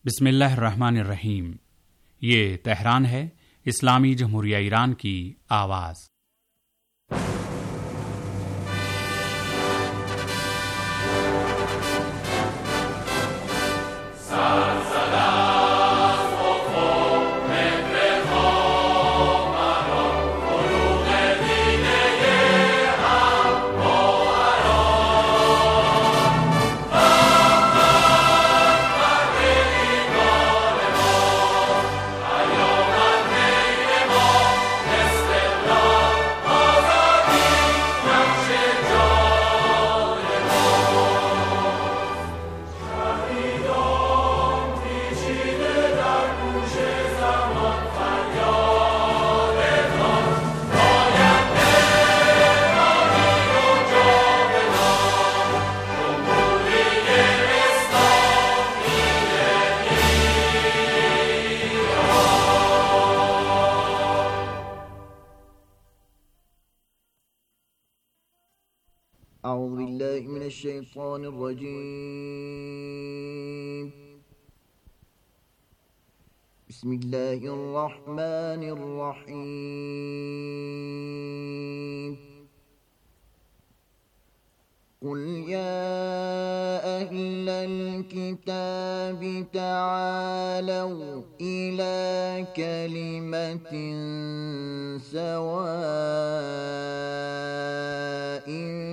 بسم اللہ الرحمن الرحیم۔ یہ تہران ہے، اسلامی جمہوریہ ایران کی آواز۔ اعوذ باللہ من الشیطان الرجیم، بسم اللہ الرحمن الرحیم۔ قل یا اہل الکتاب تعالوا الی کلمۃ سواء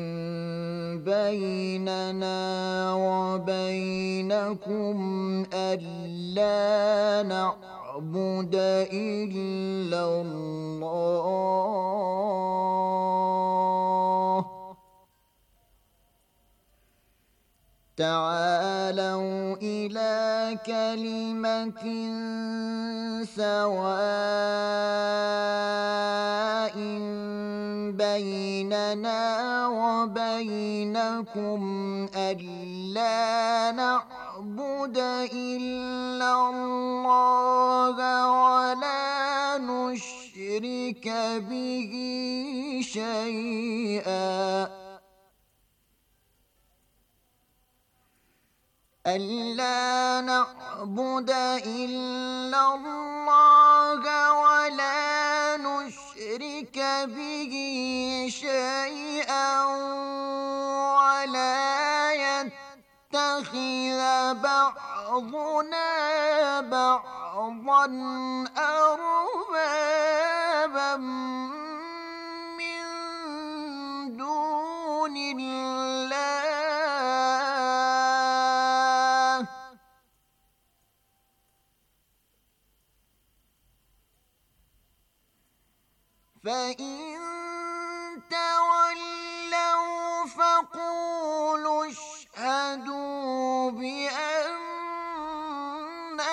بیننا وبینکم الا نعبد الا اللہ، تعالوا إلى كلمة سواء بيننا وبينكم ألا نعبد إلا الله ولا نشرك به شيئا، ألا نعبد إلا الله ولا نشرك به شيئا ولا يتخذ بعضنا بعضا أربابا من دون الله، فإن تولوا فقولوا اشهدوا بأننا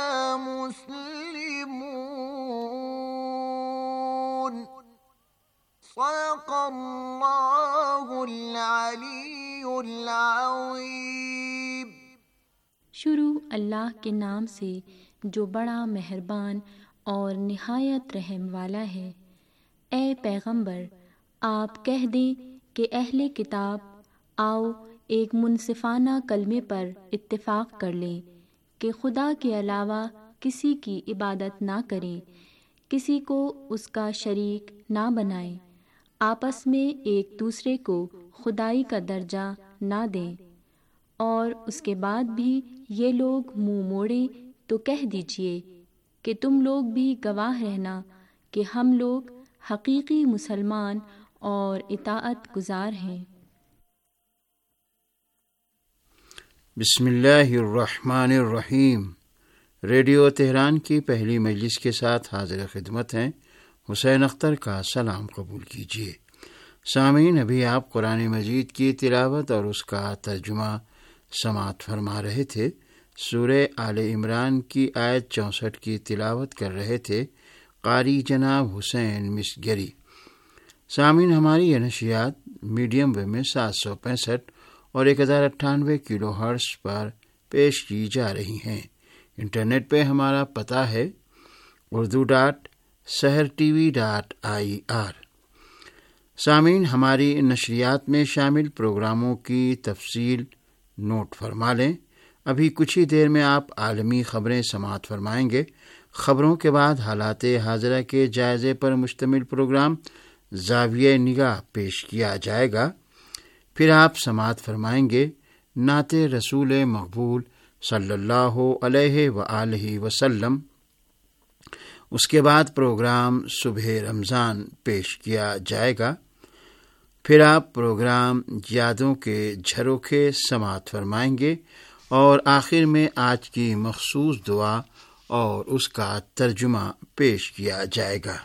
مسلمون، صدق اللہ العلی العظیم۔ شروع اللہ کے نام سے جو بڑا مہربان اور نہایت رحم والا ہے۔ اے پیغمبر، آپ کہہ دیں کہ اہل کتاب آؤ ایک منصفانہ کلمے پر اتفاق کر لیں کہ خدا کے علاوہ کسی کی عبادت نہ کریں، کسی کو اس کا شریک نہ بنائیں، آپس میں ایک دوسرے کو خدائی کا درجہ نہ دیں، اور اس کے بعد بھی یہ لوگ منہ موڑیں تو کہہ دیجئے کہ تم لوگ بھی گواہ رہنا کہ ہم لوگ حقیقی مسلمان اور اطاعت گزار ہیں۔ بسم اللہ الرحمن الرحیم۔ ریڈیو تہران کی پہلی مجلس کے ساتھ حاضر خدمت ہیں حسین اختر کا سلام قبول کیجیے۔ سامعین، ابھی آپ قرآن مجید کی تلاوت اور اس کا ترجمہ سماعت فرما رہے تھے۔ سورہ آل عمران کی آیت 64 کی تلاوت کر رہے تھے قاری جناب حسین مسگری۔ سامعین، ہماری یہ نشریات میڈیم ویو میں 765 اور 1098 کلو ہرٹز پر پیش کی جا رہی ہیں۔ انٹرنیٹ پہ ہمارا پتہ ہے urdu.sehrtv.ir۔ سامعین، ہماری نشریات میں شامل پروگراموں کی تفصیل نوٹ فرما لیں۔ ابھی کچھ ہی دیر میں آپ عالمی خبریں سماعت فرمائیں گے۔ خبروں کے بعد حالات حاضرہ کے جائزے پر مشتمل پروگرام زاویہ نگاہ پیش کیا جائے گا۔ پھر آپ سماعت فرمائیں گے نعت رسول مقبول صلی اللہ علیہ وآلہ وسلم۔ اس کے بعد پروگرام صبح رمضان پیش کیا جائے گا۔ پھر آپ پروگرام یادوں کے جھروکے سماعت فرمائیں گے اور آخر میں آج کی مخصوص دعا اور اس کا ترجمہ پیش کیا جائے گا۔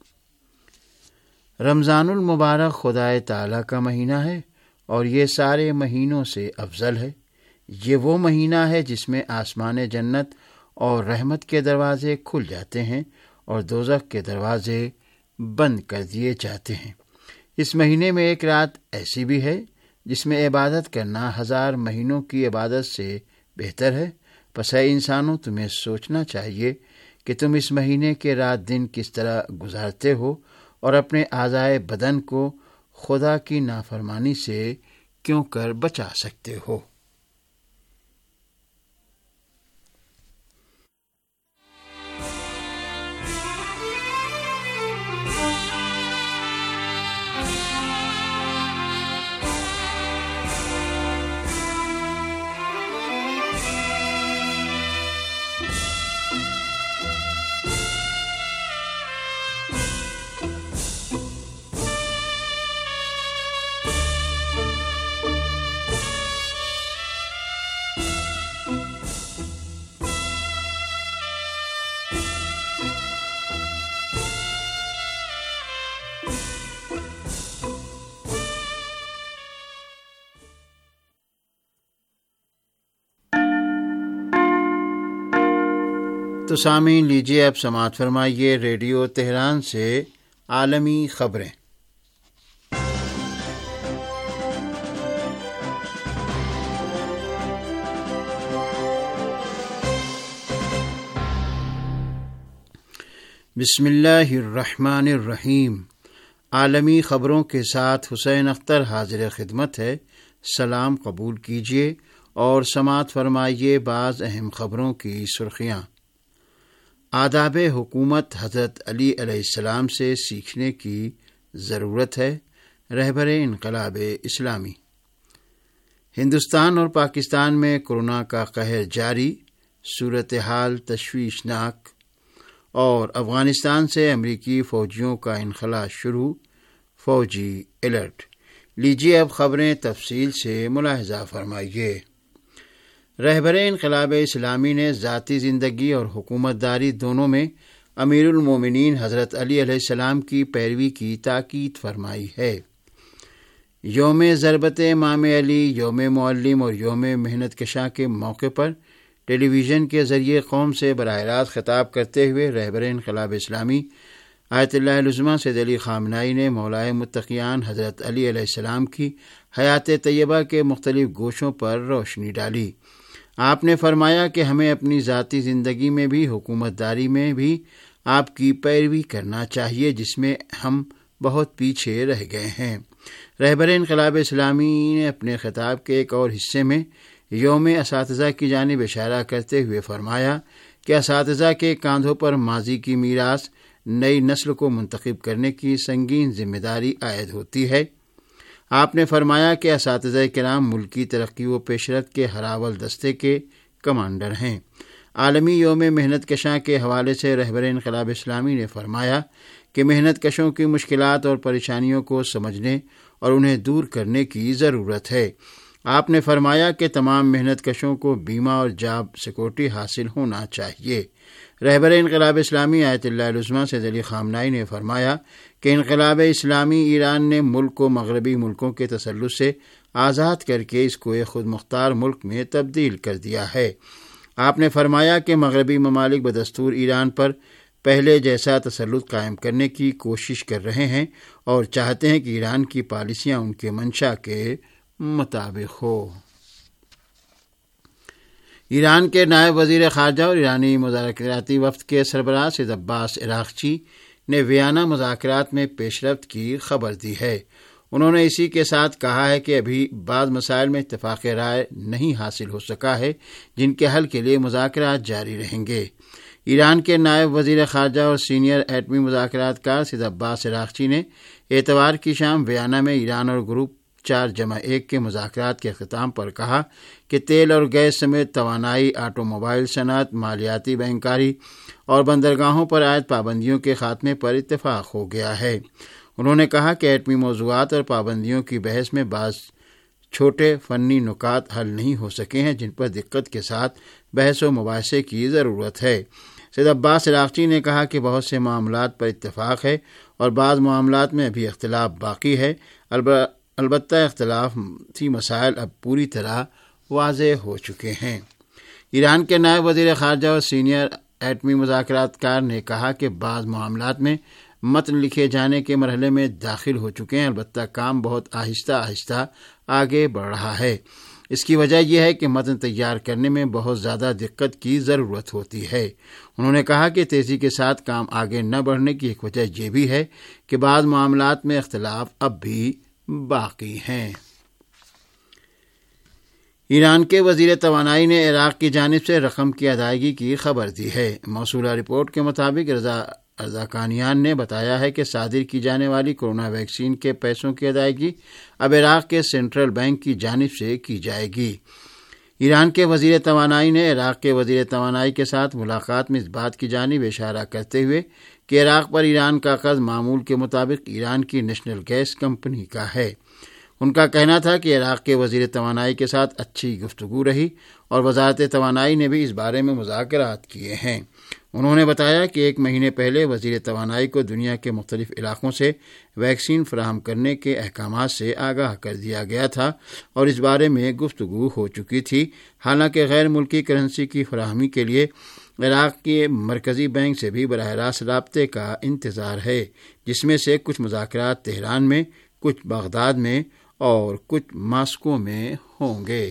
رمضان المبارک خدائے تعالیٰ کا مہینہ ہے اور یہ سارے مہینوں سے افضل ہے۔ یہ وہ مہینہ ہے جس میں آسمان جنت اور رحمت کے دروازے کھل جاتے ہیں اور دوزخ کے دروازے بند کر دیے جاتے ہیں۔ اس مہینے میں ایک رات ایسی بھی ہے جس میں عبادت کرنا 1000 مہینوں کی عبادت سے بہتر ہے۔ پس اے انسانوں، تمہیں سوچنا چاہیے کہ تم اس مہینے کے رات دن کس طرح گزارتے ہو اور اپنے اعضائے بدن کو خدا کی نافرمانی سے کیوں کر بچا سکتے ہو۔ تو سامعین، لیجیے اب سماعت فرمائیے ریڈیو تہران سے عالمی خبریں۔ بسم اللہ الرحمن الرحیم۔ عالمی خبروں کے ساتھ حسین اختر حاضر خدمت ہے۔ سلام قبول کیجیے اور سماعت فرمائیے بعض اہم خبروں کی سرخیاں۔ آداب حکومت حضرت علی علیہ السلام سے سیکھنے کی ضرورت ہے۔ رہبر انقلاب اسلامی۔ ہندوستان اور پاکستان میں کورونا کا قہر جاری، صورتحال تشویشناک، اور افغانستان سے امریکی فوجیوں کا انخلاء شروع، فوجی الرٹ۔ لیجیے اب خبریں تفصیل سے ملاحظہ فرمائیے۔ رہبر انقلاب اسلامی نے ذاتی زندگی اور حکومت داری دونوں میں امیر المومنین حضرت علی علیہ السلام کی پیروی کی تاکید فرمائی ہے۔ یوم ضربت امام علی، یوم معلم اور یوم محنت کشاں کے موقع پر ٹیلی ویژن کے ذریعے قوم سے براہ راست خطاب کرتے ہوئے رہبر انقلاب اسلامی آیت اللہ العظمیٰ سید علی خامنہئی نے مولائے متقیان حضرت علی علیہ السلام کی حیات طیبہ کے مختلف گوشوں پر روشنی ڈالی۔ آپ نے فرمایا کہ ہمیں اپنی ذاتی زندگی میں بھی حکومت داری میں بھی آپ کی پیروی کرنا چاہیے، جس میں ہم بہت پیچھے رہ گئے ہیں۔ رہبر انقلاب اسلامی نے اپنے خطاب کے ایک اور حصے میں یوم اساتذہ کی جانب اشارہ کرتے ہوئے فرمایا کہ اساتذہ کے کاندھوں پر ماضی کی میراث نئی نسل کو منتخب کرنے کی سنگین ذمہ داری عائد ہوتی ہے۔ آپ نے فرمایا کہ اساتذہ کرام ملکی ترقی و پیش رفت کے ہراول دستے کے کمانڈر ہیں۔ عالمی یوم محنت کشاں کے حوالے سے رہبر انقلاب اسلامی نے فرمایا کہ محنت کشوں کی مشکلات اور پریشانیوں کو سمجھنے اور انہیں دور کرنے کی ضرورت ہے۔ آپ نے فرمایا کہ تمام محنت کشوں کو بیمہ اور جاب سیکورٹی حاصل ہونا چاہیے۔ رہبر انقلاب اسلامی آیت اللہ العظمیٰ سید علی خامنہئی نے فرمایا کہ انقلاب اسلامی ایران نے ملک کو مغربی ملکوں کے تسلط سے آزاد کر کے اس کو ایک خود مختار ملک میں تبدیل کر دیا ہے۔ آپ نے فرمایا کہ مغربی ممالک بدستور ایران پر پہلے جیسا تسلط قائم کرنے کی کوشش کر رہے ہیں اور چاہتے ہیں کہ ایران کی پالیسیاں ان کے منشا کے مطابق ہو۔ ایران کے نائب وزیر خارجہ اور ایرانی مذاکراتی وفد کے سربراہ سید عباس عراقچی نے ویانا مذاکرات میں پیش رفت کی خبر دی ہے۔ انہوں نے اسی کے ساتھ کہا ہے کہ ابھی بعض مسائل میں اتفاق رائے نہیں حاصل ہو سکا ہے جن کے حل کے لیے مذاکرات جاری رہیں گے۔ ایران کے نائب وزیر خارجہ اور سینئر ایٹمی مذاکرات کار سید عباس عراقچی نے اتوار کی شام ویانا میں ایران اور گروپ 4+1 کے مذاکرات کے اختتام پر کہا کہ تیل اور گیس سمیت توانائی، آٹو موبائل صنعت، مالیاتی بینکاری اور بندرگاہوں پر عائد پابندیوں کے خاتمے پر اتفاق ہو گیا ہے۔ انہوں نے کہا کہ ایٹمی موضوعات اور پابندیوں کی بحث میں بعض چھوٹے فنی نکات حل نہیں ہو سکے ہیں جن پر دقت کے ساتھ بحث و مباحثے کی ضرورت ہے۔ سید عباس عراقچی نے کہا کہ بہت سے معاملات پر اتفاق ہے اور بعض معاملات میں ابھی اختلاف باقی ہے، البتہ اختلافی مسائل اب پوری طرح واضح ہو چکے ہیں۔ ایران کے نائب وزیر خارجہ اور سینئر ایٹمی مذاکرات کار نے کہا کہ بعض معاملات میں متن لکھے جانے کے مرحلے میں داخل ہو چکے ہیں، البتہ کام بہت آہستہ آہستہ آگے بڑھ رہا ہے۔ اس کی وجہ یہ ہے کہ متن تیار کرنے میں بہت زیادہ دقت کی ضرورت ہوتی ہے۔ انہوں نے کہا کہ تیزی کے ساتھ کام آگے نہ بڑھنے کی ایک وجہ یہ بھی ہے کہ بعض معاملات میں اختلاف اب بھی باقی ہیں۔ ایران کے وزیر توانائی نے عراق کی جانب سے رقم کی ادائیگی کی خبر دی ہے۔ موصولہ رپورٹ کے مطابق رضا کانیان نے بتایا ہے کہ صادر کی جانے والی کورونا ویکسین کے پیسوں کی ادائیگی اب عراق کے سینٹرل بینک کی جانب سے کی جائے گی۔ ایران کے وزیر توانائی نے عراق کے وزیر توانائی کے ساتھ ملاقات میں اس بات کی جانب اشارہ کرتے ہوئے کہ عراق پر ایران کا قرض معمول کے مطابق ایران کی نیشنل گیس کمپنی کا ہے۔ ان کا کہنا تھا کہ عراق کے وزیر توانائی کے ساتھ اچھی گفتگو رہی اور وزارت توانائی نے بھی اس بارے میں مذاکرات کیے ہیں۔ انہوں نے بتایا کہ 1 مہینے پہلے وزیر توانائی کو دنیا کے مختلف علاقوں سے ویکسین فراہم کرنے کے احکامات سے آگاہ کر دیا گیا تھا اور اس بارے میں گفتگو ہو چکی تھی۔ حالانکہ غیر ملکی کرنسی کی فراہمی کے لیے عراق کے مرکزی بینک سے بھی براہ راست رابطے کا انتظار ہے، جس میں سے کچھ مذاکرات تہران میں، کچھ بغداد میں اور کچھ ماسکو میں ہوں گے۔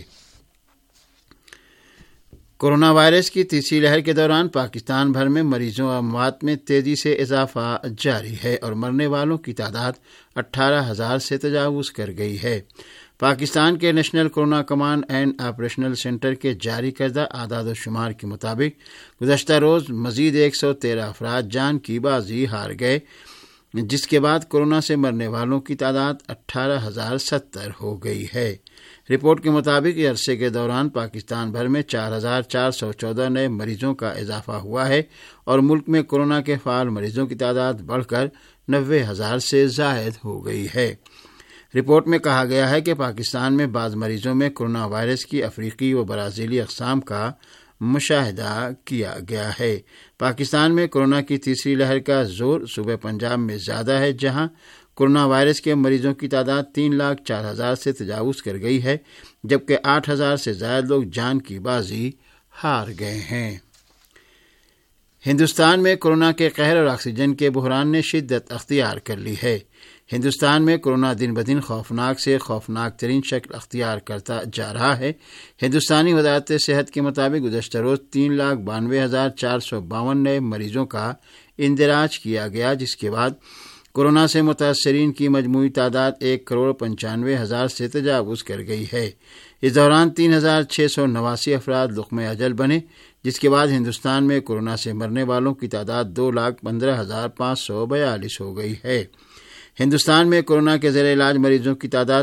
کورونا وائرس کی تیسری لہر کے دوران پاکستان بھر میں مریضوں اور اموات میں تیزی سے اضافہ جاری ہے اور مرنے والوں کی تعداد 18,000 سے تجاوز کر گئی ہے۔ پاکستان کے national corona command and operational centre کے جاری کردہ اعداد و شمار کے مطابق گزشتہ روز مزید 113 افراد جان کی بازی ہار گئے، جس کے بعد کورونا سے مرنے والوں کی تعداد 18,070 ہو گئی ہے۔ رپورٹ کے مطابق اس عرصے کے دوران پاکستان بھر میں 4,414 نئے مریضوں کا اضافہ ہوا ہے اور ملک میں کورونا کے فعال مریضوں کی تعداد بڑھ کر 90,000 سے زائد ہو گئی ہے۔ رپورٹ میں کہا گیا ہے کہ پاکستان میں بعض مریضوں میں کورونا وائرس کی افریقی و برازیلی اقسام کا مشاہدہ کیا گیا ہے۔ پاکستان میں کورونا کی تیسری لہر کا زور صوبہ پنجاب میں زیادہ ہے، جہاں کورونا وائرس کے مریضوں کی تعداد 3,04,000 سے تجاوز کر گئی ہے، جبکہ 8,000 سے زائد لوگ جان کی بازی ہار گئے ہیں۔ ہندوستان میں کورونا کے قہر اور آکسیجن کے بحران نے شدت اختیار کر لی ہے۔ ہندوستان میں کورونا دن بدن خوفناک سے خوفناک ترین شکل اختیار کرتا جا رہا ہے۔ ہندوستانی وزارت صحت کے مطابق گزشتہ روز 3,92,452 نئے مریضوں کا اندراج کیا گیا، جس کے بعد کورونا سے متاثرین کی مجموعی تعداد 1,95,000 سے تجاوز کر گئی ہے۔ اس دوران 3,689 افراد لقمہ اجل بنے، جس کے بعد ہندوستان میں کورونا سے مرنے والوں کی تعداد 2,15,542 ہو گئی ہے۔ ہندوستان میں کورونا کے زیر علاج مریضوں کی تعداد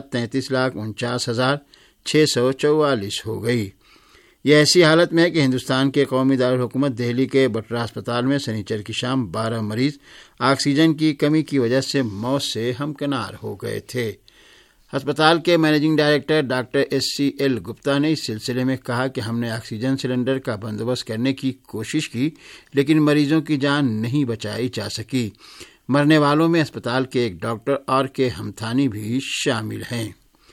33,49,644 ہو گئی۔ یہ ایسی حالت میں ہے کہ ہندوستان کے قومی دارالحکومت دہلی کے بٹرا اسپتال میں سنیچر کی شام 12 مریض آکسیجن کی کمی کی وجہ سے موت سے ہمکنار ہو گئے تھے۔ ہسپتال کے managing director doctor SCL Gupta نے اس سلسلے میں کہا کہ ہم نے آکسیجن سلنڈر کا بندوبست کرنے کی کوشش کی، لیکن مریضوں کی جان نہیں بچائی جا سکی۔ مرنے والوں میں اسپتال کے ایک ڈاکٹر RK ہمتھانی بھی شامل ہیں۔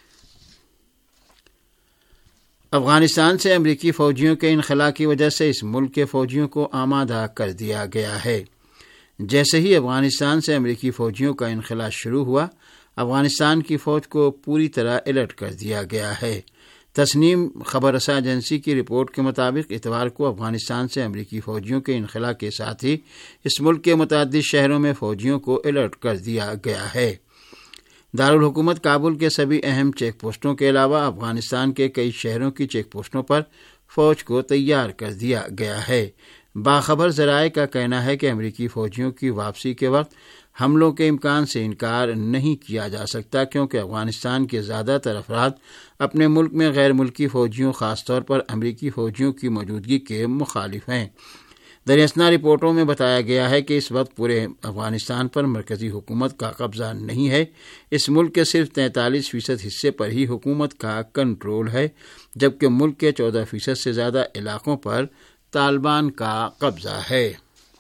افغانستان سے امریکی فوجیوں کے انخلا کی وجہ سے اس ملک کے فوجیوں کو آمادہ کر دیا گیا ہے۔ جیسے ہی افغانستان سے امریکی فوجیوں کا انخلا شروع ہوا، افغانستان کی فوج کو پوری طرح الرٹ کر دیا گیا ہے۔ تسنیم خبر رساں ایجنسی کی رپورٹ کے مطابق اتوار کو افغانستان سے امریکی فوجیوں کے انخلا کے ساتھ ہی اس ملک کے متعدد شہروں میں فوجیوں کو الرٹ کر دیا گیا ہے۔ دارالحکومت کابل کے سبھی اہم چیک پوسٹوں کے علاوہ افغانستان کے کئی شہروں کی چیک پوسٹوں پر فوج کو تیار کر دیا گیا ہے۔ باخبر ذرائع کا کہنا ہے کہ امریکی فوجیوں کی واپسی کے وقت حملوں کے امکان سے انکار نہیں کیا جا سکتا، کیونکہ افغانستان کے زیادہ تر افراد اپنے ملک میں غیر ملکی فوجیوں، خاص طور پر امریکی فوجیوں کی موجودگی کے مخالف ہیں۔ دریاسنا رپورٹوں میں بتایا گیا ہے کہ اس وقت پورے افغانستان پر مرکزی حکومت کا قبضہ نہیں ہے۔ اس ملک کے صرف 43% حصے پر ہی حکومت کا کنٹرول ہے، جبکہ ملک کے 14% سے زیادہ علاقوں پر طالبان کا قبضہ ہے۔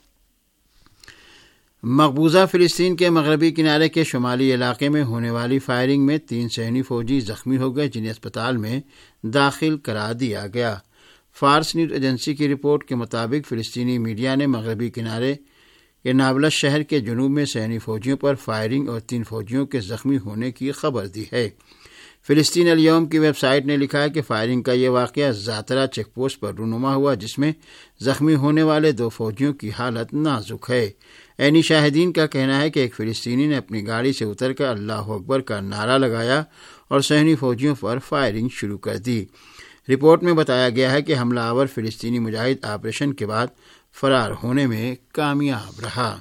مقبوضہ فلسطین کے مغربی کنارے کے شمالی علاقے میں ہونے والی فائرنگ میں 3 صہیونی فوجی زخمی ہو گئے، جنہیں اسپتال میں داخل کرا دیا گیا۔ فارس نیوز ایجنسی کی رپورٹ کے مطابق فلسطینی میڈیا نے مغربی کنارے کے نابلس شہر کے جنوب میں صہیونی فوجیوں پر فائرنگ اور 3 فوجیوں کے زخمی ہونے کی خبر دی ہے۔ فلسطین الیوم کی ویب سائٹ نے لکھا ہے کہ فائرنگ کا یہ واقعہ زعترہ چیک پوسٹ پر رونما ہوا، جس میں زخمی ہونے والے 2 فوجیوں کی حالت نازک ہے۔ عینی شاہدین کا کہنا ہے کہ ایک فلسطینی نے اپنی گاڑی سے اتر کر اللہ اکبر کا نعرہ لگایا اور صہیونی فوجیوں پر فائرنگ شروع کر دی۔ رپورٹ میں بتایا گیا ہے کہ حملہ آور فلسطینی مجاہد آپریشن کے بعد فرار ہونے میں کامیاب رہا۔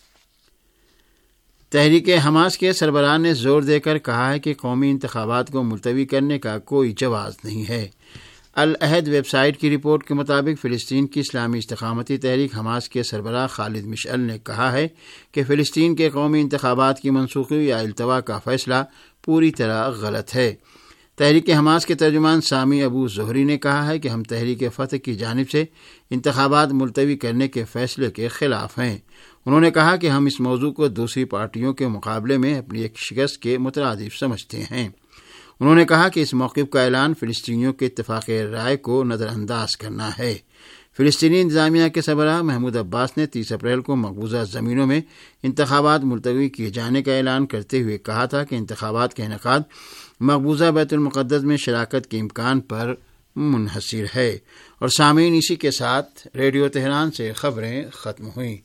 تحریک حماس کے سربراہ نے زور دے کر کہا ہے کہ قومی انتخابات کو ملتوی کرنے کا کوئی جواز نہیں ہے۔ العہد ویب سائٹ کی رپورٹ کے مطابق فلسطین کی اسلامی استقامتی تحریک حماس کے سربراہ خالد مشعل نے کہا ہے کہ فلسطین کے قومی انتخابات کی منسوخی یا التوا کا فیصلہ پوری طرح غلط ہے۔ تحریک حماس کے ترجمان سامی ابو زہری نے کہا ہے کہ ہم تحریک فتح کی جانب سے انتخابات ملتوی کرنے کے فیصلے کے خلاف ہیں۔ انہوں نے کہا کہ ہم اس موضوع کو دوسری پارٹیوں کے مقابلے میں اپنی ایک شکست کے مترادف سمجھتے ہیں۔ انہوں نے کہا کہ اس موقف کا اعلان فلسطینیوں کے اتفاق رائے کو نظر انداز کرنا ہے۔ فلسطینی انتظامیہ کے سربراہ محمود عباس نے 30 اپریل کو مقبوضہ زمینوں میں انتخابات ملتوی کیے جانے کا اعلان کرتے ہوئے کہا تھا کہ انتخابات کا انعقاد مقبوضہ بیت المقدس میں شراکت کے امکان پر منحصر ہے۔ اور سامعین، اسی کے ساتھ ریڈیو تہران سے خبریں ختم ہوئیں۔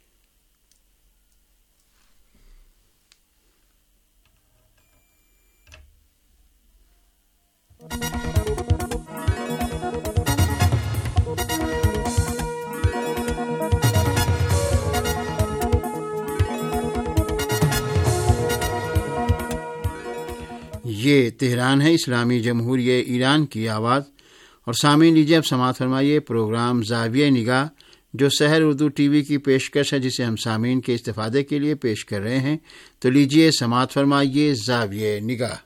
یہ تہران ہے، اسلامی جمہوریہ ایران کی آواز۔ اور سامعین، لیجیے اب سماعت فرمائیے پروگرام زاویہ نگاہ، جو سحر اردو ٹی وی کی پیشکش ہے، جسے ہم سامعین کے استفادے کے لیے پیش کر رہے ہیں۔ تو لیجیے سماعت فرمائیے زاویہ نگاہ۔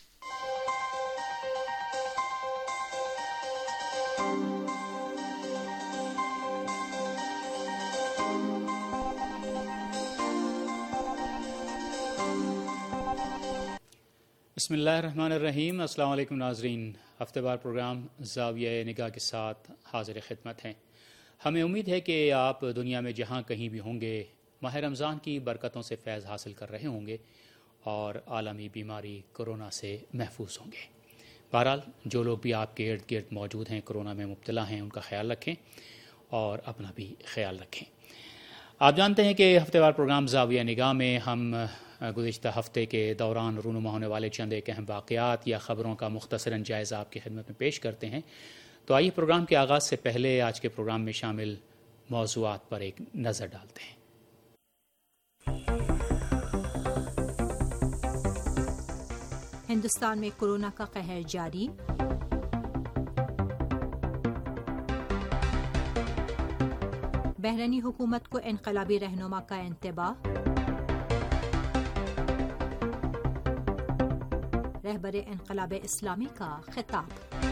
بسم اللہ الرحمن الرحیم۔ السلام علیکم ناظرین، ہفتہ وار پروگرام زاویہ نگاہ کے ساتھ حاضر خدمت ہیں۔ ہمیں امید ہے کہ آپ دنیا میں جہاں کہیں بھی ہوں گے ماہ رمضان کی برکتوں سے فیض حاصل کر رہے ہوں گے اور عالمی بیماری کرونا سے محفوظ ہوں گے۔ بہرحال جو لوگ بھی آپ کے ارد گرد موجود ہیں، کرونا میں مبتلا ہیں، ان کا خیال رکھیں اور اپنا بھی خیال رکھیں۔ آپ جانتے ہیں کہ ہفتہ وار پروگرام زاویہ نگاہ میں ہم گزشتہ ہفتے کے دوران رونما ہونے والے چند ایک اہم واقعات یا خبروں کا مختصراً جائزہ آپ کی خدمت میں پیش کرتے ہیں۔ تو آئیے پروگرام کے آغاز سے پہلے آج کے پروگرام میں شامل موضوعات پر ایک نظر ڈالتے ہیں۔ ہندوستان میں کورونا کا قہر جاری، بحرینی حکومت کو انقلابی رہنما کا انتباہ، رہبر انقلاب اسلامی کا خطاب۔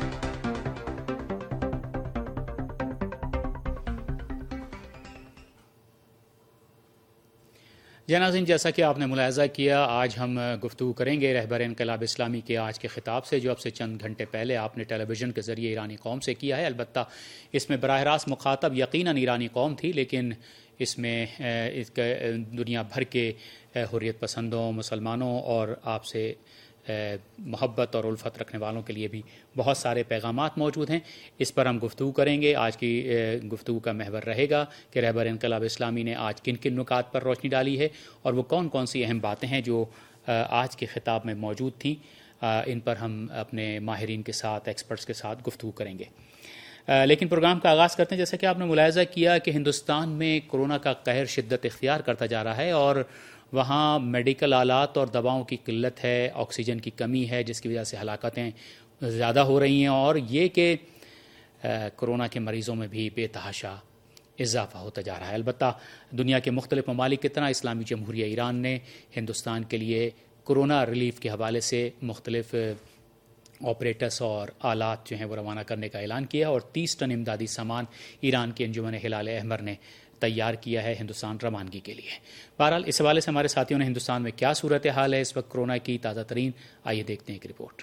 ناظرین، جیسا کہ آپ نے ملاحظہ کیا، آج ہم گفتگو کریں گے رہبر انقلاب اسلامی کے آج کے خطاب سے، جو اب سے چند گھنٹے پہلے آپ نے ٹیلی ویژن کے ذریعے ایرانی قوم سے کیا ہے۔ البتہ اس میں براہ راست مخاطب یقیناً ایرانی قوم تھی، لیکن اس میں دنیا بھر کے حریت پسندوں، مسلمانوں اور آپ سے محبت اور الفت رکھنے والوں کے لیے بھی بہت سارے پیغامات موجود ہیں۔ اس پر ہم گفتگو کریں گے۔ آج کی گفتگو کا محور رہے گا کہ رہبر انقلاب اسلامی نے آج کن کن نکات پر روشنی ڈالی ہے اور وہ کون کون سی اہم باتیں ہیں جو آج کے خطاب میں موجود تھیں، ان پر ہم اپنے ماہرین کے ساتھ، ایکسپرٹس کے ساتھ گفتگو کریں گے۔ لیکن پروگرام کا آغاز کرتے ہیں۔ جیسا کہ آپ نے ملاحظہ کیا کہ ہندوستان میں کورونا کا قہر شدت اختیار کرتا جا رہا ہے، اور وہاں میڈیکل آلات اور دواؤں کی قلت ہے، آکسیجن کی کمی ہے، جس کی وجہ سے ہلاکتیں زیادہ ہو رہی ہیں، اور یہ کہ کورونا کے مریضوں میں بھی بے تحاشا اضافہ ہوتا جا رہا ہے۔ البتہ دنیا کے مختلف ممالک کی طرح اسلامی جمہوریہ ایران نے ہندوستان کے لیے کورونا ریلیف کے حوالے سے مختلف آپریٹرس اور آلات جو ہیں وہ روانہ کرنے کا اعلان کیا، اور 30 ٹن امدادی سامان ایران کے انجمن ہلال احمر نے تیار کیا ہے ہندوستان روانگی کے لیے۔ بہرحال اس حوالے سے ہمارے ساتھیوں نے ہندوستان میں کیا صورتحال ہے اس وقت کورونا کی تازہ ترین، آئیے دیکھتے ہیں ایک رپورٹ۔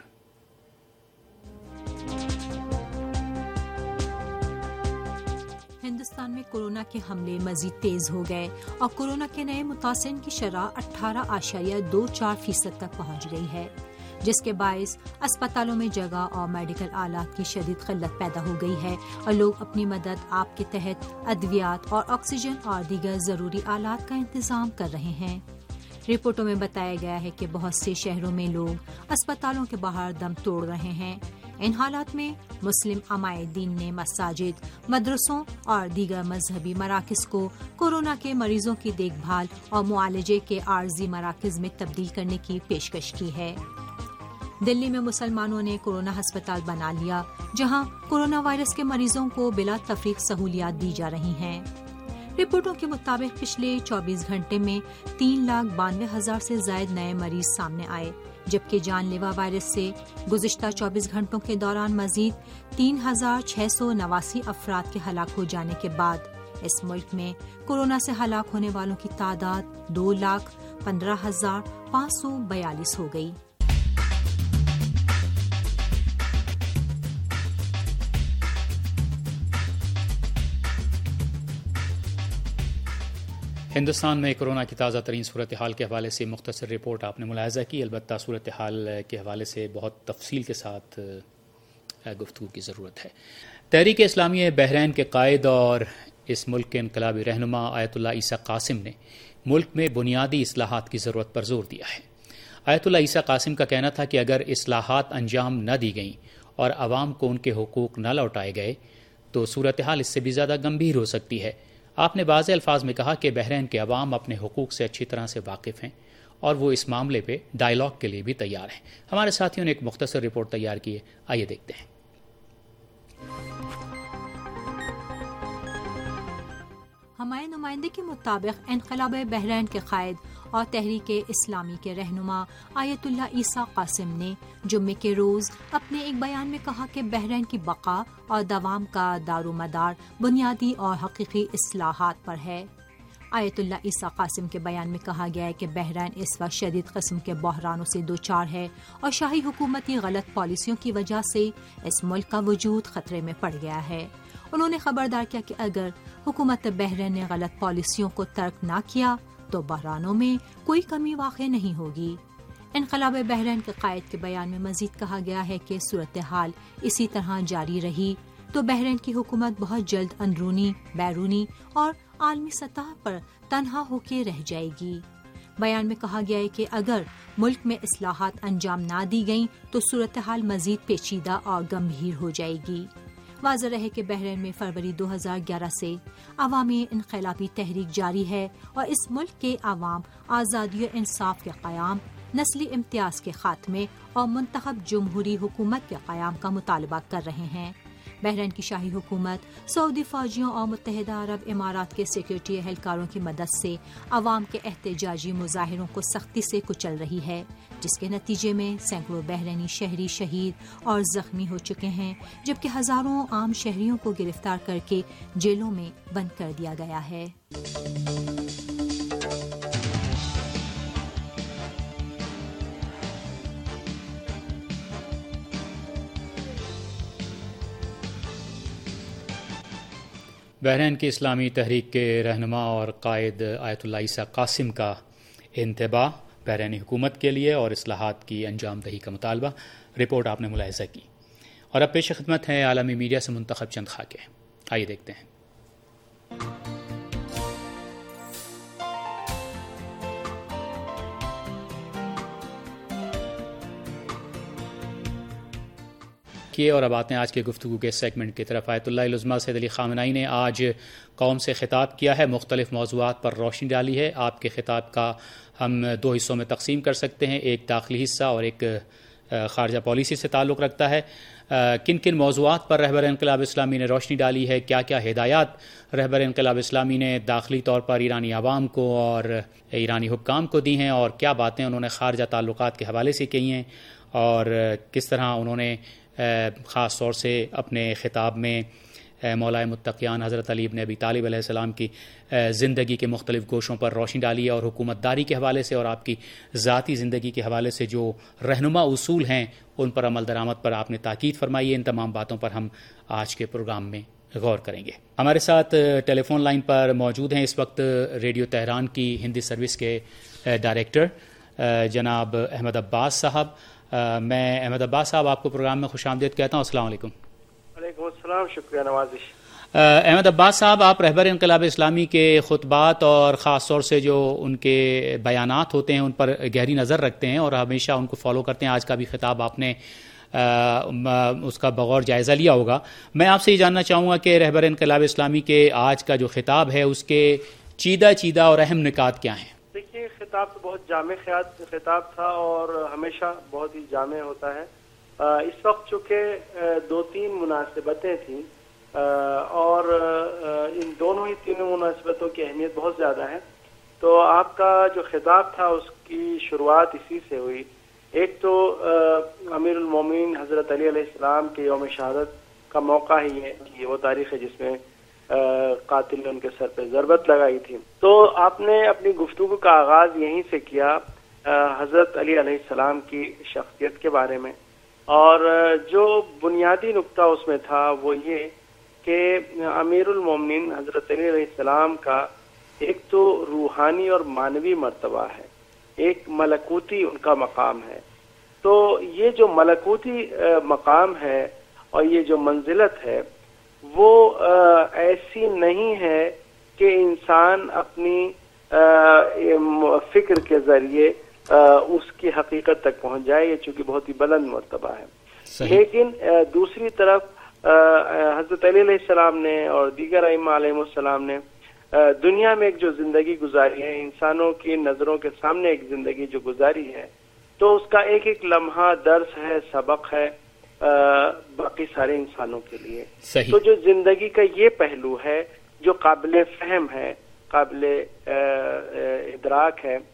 ہندوستان میں کورونا کے حملے مزید تیز ہو گئے اور کورونا کے نئے متاثرین کی شرح 18.24% تک پہنچ گئی ہے، جس کے باعث اسپتالوں میں جگہ اور میڈیکل آلات کی شدید قلت پیدا ہو گئی ہے، اور لوگ اپنی مدد آپ کے تحت ادویات اور آکسیجن اور دیگر ضروری آلات کا انتظام کر رہے ہیں۔ رپورٹوں میں بتایا گیا ہے کہ بہت سے شہروں میں لوگ اسپتالوں کے باہر دم توڑ رہے ہیں۔ ان حالات میں مسلم عمائدین نے مساجد، مدرسوں اور دیگر مذہبی مراکز کو کورونا کے مریضوں کی دیکھ بھال اور معالجے کے عارضی مراکز میں تبدیل کرنے کی پیشکش کی ہے۔ دلی میں مسلمانوں نے کورونا ہسپتال بنا لیا، جہاں کورونا وائرس کے مریضوں کو بلا تفریق سہولیات دی جا رہی ہیں۔ رپورٹوں کے مطابق پچھلے 24 گھنٹے میں 3,92,000 سے زائد نئے مریض سامنے آئے، جبکہ جان لیوا وائرس سے گزشتہ 24 گھنٹوں کے دوران مزید 3,689 افراد کے ہلاک ہو جانے کے بعد اس ملک میں کورونا سے ہلاک ہونے والوں کی تعداد 2,15,542 ہو گئی۔ ہندوستان میں کورونا کی تازہ ترین صورتحال کے حوالے سے مختصر رپورٹ آپ نے ملاحظہ کی، البتہ صورتحال کے حوالے سے بہت تفصیل کے ساتھ گفتگو کی ضرورت ہے۔ تحریک اسلامی بحرین کے قائد اور اس ملک کے انقلابی رہنما آیت اللہ عیسیٰ قاسم نے ملک میں بنیادی اصلاحات کی ضرورت پر زور دیا ہے۔ آیت اللہ عیسیٰ قاسم کا کہنا تھا کہ اگر اصلاحات انجام نہ دی گئیں اور عوام کو ان کے حقوق نہ لوٹائے گئے تو صورتحال اس سے بھی زیادہ گمبھیر ہو سکتی ہے۔ آپ نے واضح الفاظ میں کہا کہ بحرین کے عوام اپنے حقوق سے اچھی طرح سے واقف ہیں اور وہ اس معاملے پہ ڈائیلاگ کے لیے بھی تیار ہیں۔ ہمارے ساتھیوں نے ایک مختصر رپورٹ تیار کی ہے، آئیے دیکھتے ہیں۔ ہمارے نمائندے کے مطابق انقلاب بحرین کے قائد اور تحریک اسلامی کے رہنما آیت اللہ عیسیٰ قاسم نے جمعے کے روز اپنے ایک بیان میں کہا کہ بحرین کی بقا اور دوام کا دار و مدار بنیادی اور حقیقی اصلاحات پر ہے۔ آیت اللہ عیسیٰ قاسم کے بیان میں کہا گیا ہے کہ بحرین اس وقت شدید قسم کے بحرانوں سے دوچار ہے اور شاہی حکومتی غلط پالیسیوں کی وجہ سے اس ملک کا وجود خطرے میں پڑ گیا ہے۔ انہوں نے خبردار کیا کہ اگر حکومت بحرین نے غلط پالیسیوں کو ترک نہ کیا تو بحرانوں میں کوئی کمی واقع نہیں ہوگی۔ انقلاب بحرین کے قائد کے بیان میں مزید کہا گیا ہے کہ صورتحال اسی طرح جاری رہی تو بحرین کی حکومت بہت جلد اندرونی، بیرونی اور عالمی سطح پر تنہا ہو کے رہ جائے گی۔ بیان میں کہا گیا ہے کہ اگر ملک میں اصلاحات انجام نہ دی گئیں تو صورتحال مزید پیچیدہ اور گمبھیر ہو جائے گی۔ واضح رہے کہ بحرین میں فروری 2011 سے عوامی انقلابی تحریک جاری ہے اور اس ملک کے عوام آزادی و انصاف کے قیام، نسلی امتیاز کے خاتمے اور منتخب جمہوری حکومت کے قیام کا مطالبہ کر رہے ہیں۔ بحرین کی شاہی حکومت سعودی فوجیوں اور متحدہ عرب امارات کے سیکورٹی اہلکاروں کی مدد سے عوام کے احتجاجی مظاہروں کو سختی سے کچل رہی ہے، جس کے نتیجے میں سینکڑوں بحرینی شہری شہید اور زخمی ہو چکے ہیں، جبکہ ہزاروں عام شہریوں کو گرفتار کر کے جیلوں میں بند کر دیا گیا ہے۔ بحرین کی اسلامی تحریک کے رہنما اور قائد آیت اللہ عیسیٰ قاسم کا انتباہ بحرینی حکومت کے لیے اور اصلاحات کی انجام دہی کا مطالبہ، رپورٹ آپ نے ملاحظہ کی۔ اور اب پیش خدمت ہے عالمی میڈیا سے منتخب چند خاکے، آئیے دیکھتے ہیں۔ کیے اور اب آتے ہیں آج کے گفتگو کے سیگمنٹ کی طرف۔ آیت اللہ العظمیٰ سید علی خامنہئی نے آج قوم سے خطاب کیا ہے، مختلف موضوعات پر روشنی ڈالی ہے۔ آپ کے خطاب کا ہم دو حصوں میں تقسیم کر سکتے ہیں، ایک داخلی حصہ اور ایک خارجہ پالیسی سے تعلق رکھتا ہے۔ کن کن موضوعات پر رہبر انقلاب اسلامی نے روشنی ڈالی ہے، کیا کیا ہدایات رہبر انقلاب اسلامی نے داخلی طور پر ایرانی عوام کو اور ایرانی حکام کو دی ہیں، اور کیا باتیں انہوں نے خارجہ تعلقات کے حوالے سے کی ہیں، اور کس طرح انہوں نے خاص طور سے اپنے خطاب میں مولا متقیان حضرت علی ابن ابی طالب علیہ السلام کی زندگی کے مختلف گوشوں پر روشنی ڈالی ہے، اور حکومت داری کے حوالے سے اور آپ کی ذاتی زندگی کے حوالے سے جو رہنما اصول ہیں ان پر عمل درآمد پر آپ نے تاکید فرمائی ہے۔ ان تمام باتوں پر ہم آج کے پروگرام میں غور کریں گے۔ ہمارے ساتھ ٹیلی فون لائن پر موجود ہیں اس وقت ریڈیو تہران کی ہندی سروس کے ڈائریکٹر جناب احمد عباس صاحب۔ میں احمد عباس صاحب آپ کو پروگرام میں خوش آمدید کہتا ہوں۔ السلام علیکم۔ وعلیکم السلام، شکریہ نوازش۔ احمد عباس صاحب، آپ رہبر انقلاب اسلامی کے خطبات اور خاص طور سے جو ان کے بیانات ہوتے ہیں ان پر گہری نظر رکھتے ہیں اور ہمیشہ ان کو فالو کرتے ہیں۔ آج کا بھی خطاب آپ نے اس کا بغور جائزہ لیا ہوگا۔ میں آپ سے یہ جاننا چاہوں گا کہ رہبر انقلاب اسلامی کے آج کا جو خطاب ہے اس کے چیدہ اور اہم نکات کیا ہیں؟ دیکھیے، خطاب تو بہت جامع خطاب تھا اور ہمیشہ بہت ہی جامع ہوتا ہے۔ اس وقت چونکہ دو تین مناسبتیں تھیں اور ان دونوں ہی تینوں مناسبتوں کی اہمیت بہت زیادہ ہے، تو آپ کا جو خطاب تھا اس کی شروعات اسی سے ہوئی۔ ایک تو امیر المومنین حضرت علی علیہ السلام کے یوم شہادت کا موقع ہی ہے کہ وہ تاریخ ہے جس میں قاتل نے ان کے سر پہ ضربت لگائی تھی۔ تو آپ نے اپنی گفتگو کا آغاز یہیں سے کیا، حضرت علی علیہ السلام کی شخصیت کے بارے میں، اور جو بنیادی نقطہ اس میں تھا وہ یہ کہ امیر المومنین حضرت علی علیہ السلام کا ایک تو روحانی اور معنوی مرتبہ ہے، ایک ملکوتی ان کا مقام ہے۔ تو یہ جو ملکوتی مقام ہے اور یہ جو منزلت ہے وہ ایسی نہیں ہے کہ انسان اپنی فکر کے ذریعے اس کی حقیقت تک پہنچ جائے، یہ چونکہ بہت ہی بلند مرتبہ ہے۔ لیکن دوسری طرف حضرت علی علیہ السلام نے اور دیگر ائمہ علیہ السلام نے دنیا میں ایک جو زندگی گزاری ہے، انسانوں کی نظروں کے سامنے ایک زندگی جو گزاری ہے، تو اس کا ایک ایک لمحہ درس ہے، سبق ہے باقی سارے انسانوں کے لیے۔ تو جو زندگی کا یہ پہلو ہے جو قابل فہم ہے، قابل ادراک ہے،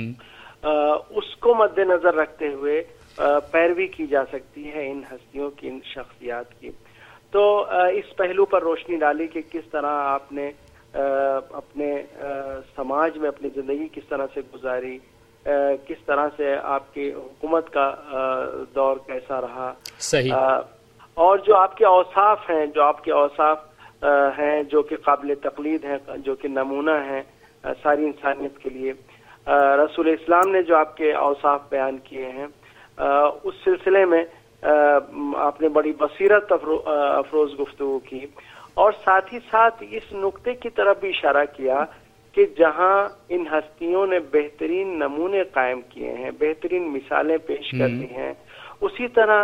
اس کو مد نظر رکھتے ہوئے پیروی کی جا سکتی ہے ان ہستیوں کی، ان شخصیات کی۔ تو اس پہلو پر روشنی ڈالی کہ کس طرح آپ نے اپنے سماج میں اپنی زندگی کس طرح سے گزاری، کس طرح سے آپ کی حکومت کا دور کیسا رہا، اور جو آپ کے اوصاف ہیں، ہیں جو کہ قابل تقلید ہیں، جو کہ نمونہ ہیں ساری انسانیت کے لیے۔ رسول اسلام نے جو آپ کے اوصاف بیان کیے ہیں، اس سلسلے میں آپ نے بڑی بصیرت افروز گفتگو کی، اور ساتھ ہی ساتھ اس نقطے کی طرف بھی اشارہ کیا کہ جہاں ان ہستیوں نے بہترین نمونے قائم کیے ہیں، بہترین مثالیں پیش کر دی ہیں، اسی طرح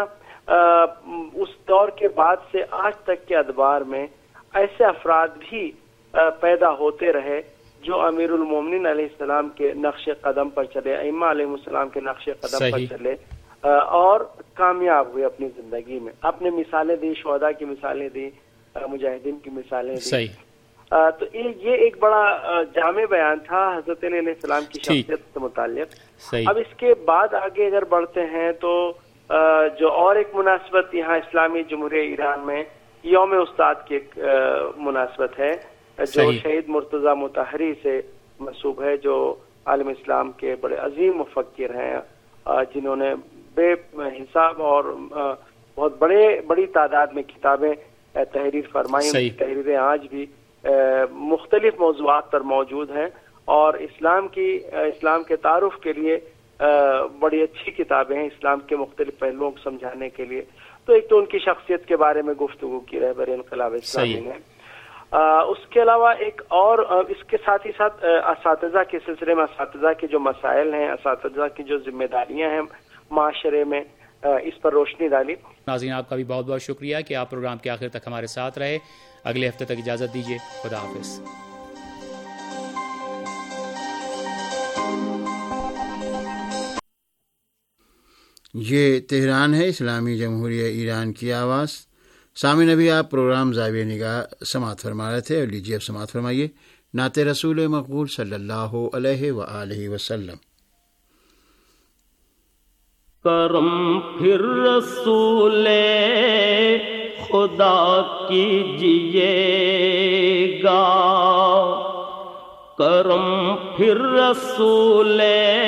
اس دور کے بعد سے آج تک کے ادوار میں ایسے افراد بھی پیدا ہوتے رہے جو امیر المومنین علیہ السلام کے نقش قدم پر چلے، ائمہ علیہ السلام کے نقش قدم پر چلے اور کامیاب ہوئے اپنی زندگی میں۔ آپ نے مثالیں دی، شہداء کی مثالیں دی، مجاہدین کی مثالیں دی۔ تو یہ ایک بڑا جامع بیان تھا حضرت علی علیہ السلام کی شخصیت سے متعلق۔ اب اس کے بعد آگے اگر بڑھتے ہیں تو جو اور ایک مناسبت یہاں اسلامی جمہوریہ ایران میں یوم استاد کی ایک مناسبت ہے جو شہید مرتضی مطہری سے منسوب ہے، جو عالم اسلام کے بڑے عظیم مفکر ہیں، جنہوں نے بے حساب اور بہت بڑی تعداد میں کتابیں تحریر فرمائی۔ ان کی تحریریں آج بھی مختلف موضوعات پر موجود ہیں اور اسلام کے تعارف کے لیے بڑی اچھی کتابیں ہیں، اسلام کے مختلف پہلوؤں کو سمجھانے کے لیے۔ تو ایک تو ان کی شخصیت کے بارے میں گفتگو کی رہبر انقلاب اسلامی نے۔ اس کے علاوہ ایک اور اس کے ساتھ ہی ساتھ اساتذہ کے سلسلے میں اساتذہ کے جو مسائل ہیں، اساتذہ کی جو ذمہ داریاں ہیں معاشرے میں، اس پر روشنی ڈالی. ناظرین آپ کا بھی بہت بہت شکریہ کہ آپ پروگرام کے آخر تک ہمارے ساتھ رہے. اگلے ہفتے تک اجازت دیجیے. خدا حافظ. یہ تہران ہے، اسلامی جمہوریہ ایران کی آواز. سامعین ابھی آپ پروگرام زاویہ نگاہ سماعت فرما رہے تھے، اور لیجیے اب سماعت فرمائیے نعت رسول مقبول صلی اللہ علیہ وآلہ وسلم. کرم پھر رسول خدا کیجیے گا، کرم پھر رسول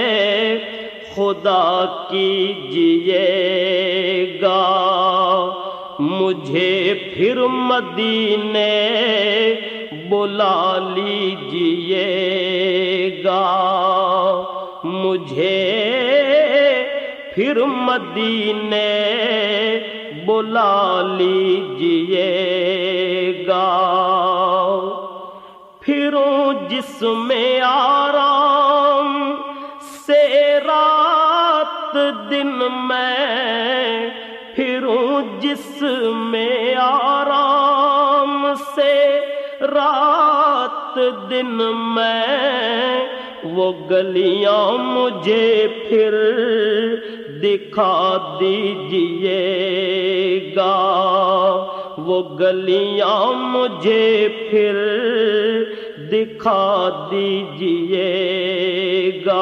خدا کیجیے گا، مجھے پھر مدینے بلا لیجیے گا، مجھے پھر مدینے بلا لیجیے گا، پھروں جس میں آرام سے رات دن میں، پھروں جس میں آرام سے رات دن میں، وہ گلیاں مجھے پھر دکھا دیجیے گا، وہ گلیاں مجھے پھر دکھا دیجیے گا.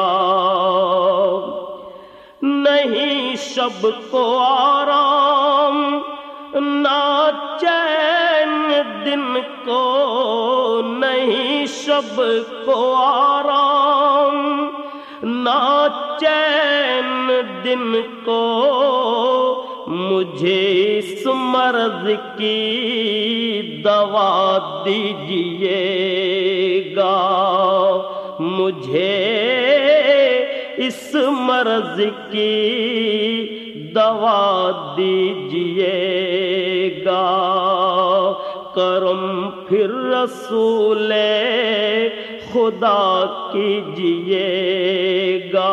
نہیں شب کو آرام نہ چین دن کو، نہیں شب کو آرام نہ چین دن کو، مجھے اس مرض کی دوا دیجیے گا، مجھے اس مرض کی دوا دیجیے گا، کرم پھر رسول خدا کیجیے گا.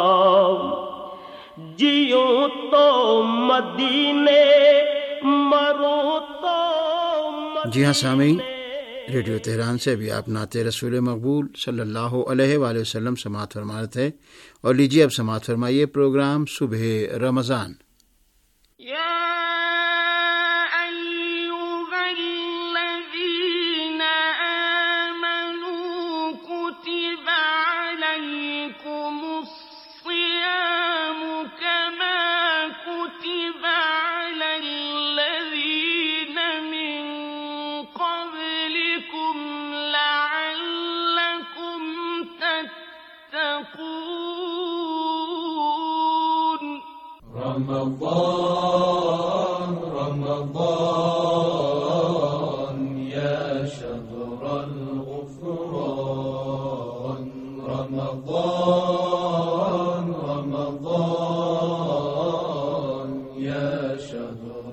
جیوں تو مدینے، مروں تو جی ہاں سامعین، ریڈیو تہران سے ابھی آپ نعت رسول مقبول صلی اللہ علیہ وآلہ وسلم سماعت فرما رہے تھے، اور لیجیے اب سماعت فرمائیے پروگرام صبح رمضان. رمضان رمضان يا شهر الغفران، رمضان رمضان يا شهر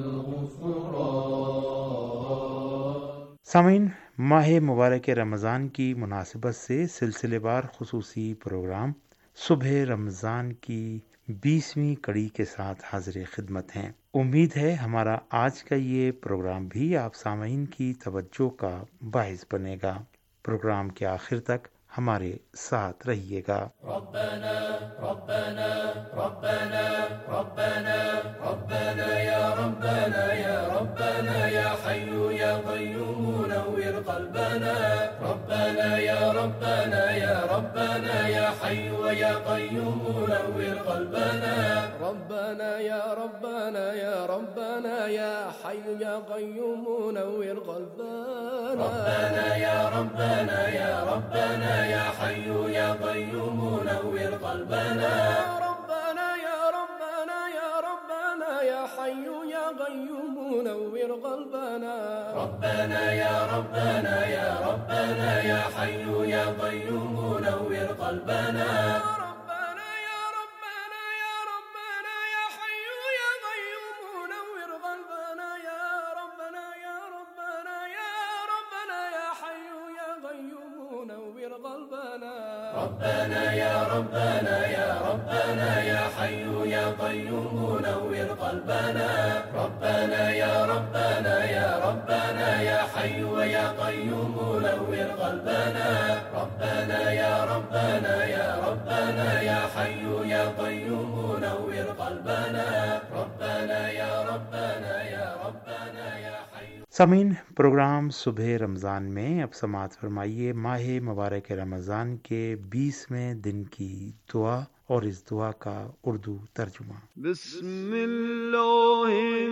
الغفران. سامعین، ماہ مبارک رمضان کی مناسبت سے سلسلے وار خصوصی پروگرام صبح رمضان کی 20ویں کڑی کے ساتھ حاضر خدمت ہیں. امید ہے ہمارا آج کا یہ پروگرام بھی آپ سامعین کی توجہ کا باعث بنے گا. پروگرام کے آخر تک ہمارے ساتھ رہیے گا. ربنا ربنا ربنا ربنا ربنا يا ربنا يا ربنا يا حي يا قيوم نور قلبنا، ربنا يا ربنا يا ربنا يا حي يا قيوم نور قلبنا، ربنا يا ربنا يا ربنا يا حي يا قيوم نور قلبنا، ربنا يا ربنا يا ربنا يا حي يا قيوم نور قلبنا، ربنا يا ربنا يا ربنا يا حي يا قيوم نور قلبنا، ربنا يا ربنا يا ربنا يا حي يا قيوم نور قلبنا، ربنا يا ربنا يا ربنا يا حي يا قيوم نور قلبنا، يا ربنا يا ربنا يا ربنا يا حي يا قيوم نور قلبنا، ربنا يا ربنا يا ربنا يا حي يا قيوم نور قلبنا ربنا يا ربنا يا ربنا يا حي يا قيوم نور قلبنا ربنا يا ربنا يا ربنا يا حي يا قيوم نور قلبنا ربنا يا ربنا يا ربنا يا حي. سامعین، پروگرام صبح رمضان میں اب سماعت فرمائیے ماہ مبارک رمضان کے 20ویں دن کی دعا اور اس دعا کا اردو ترجمہ. بسم اللہ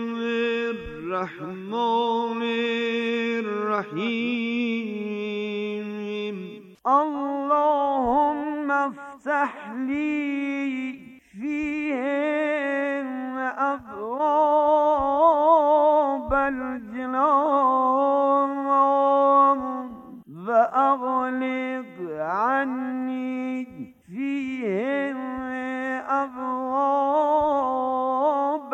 الرحمن الرحیم. اللهم افتح لي فيه أبواب الجنان وأغلق عني فيه أبواب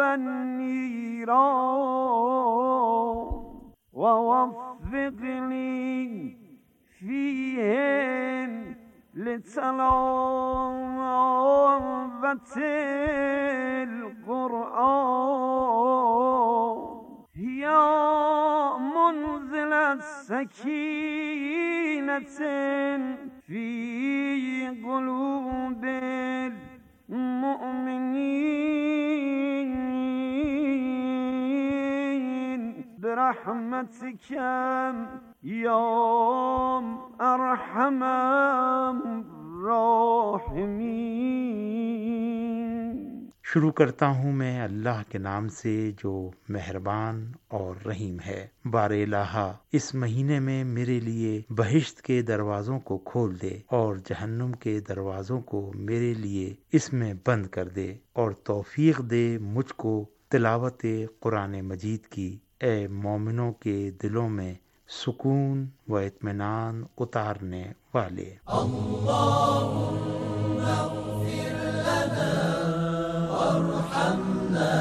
النيران ووفق لي فيه لتلاوة القرآن يا منزل السكينة في قلوب المؤمنين برحمتك یا ارحم الراحمین. شروع کرتا ہوں میں اللہ کے نام سے جو مہربان اور رحیم ہے. بار الہا، اس مہینے میں میرے لیے بہشت کے دروازوں کو کھول دے اور جہنم کے دروازوں کو میرے لیے اس میں بند کر دے، اور توفیق دے مجھ کو تلاوت قرآن مجید کی. اے مومنوں کے دلوں میں سکون و اطمینان اتارنے والے. اللهم اغفر لنا وارحمنا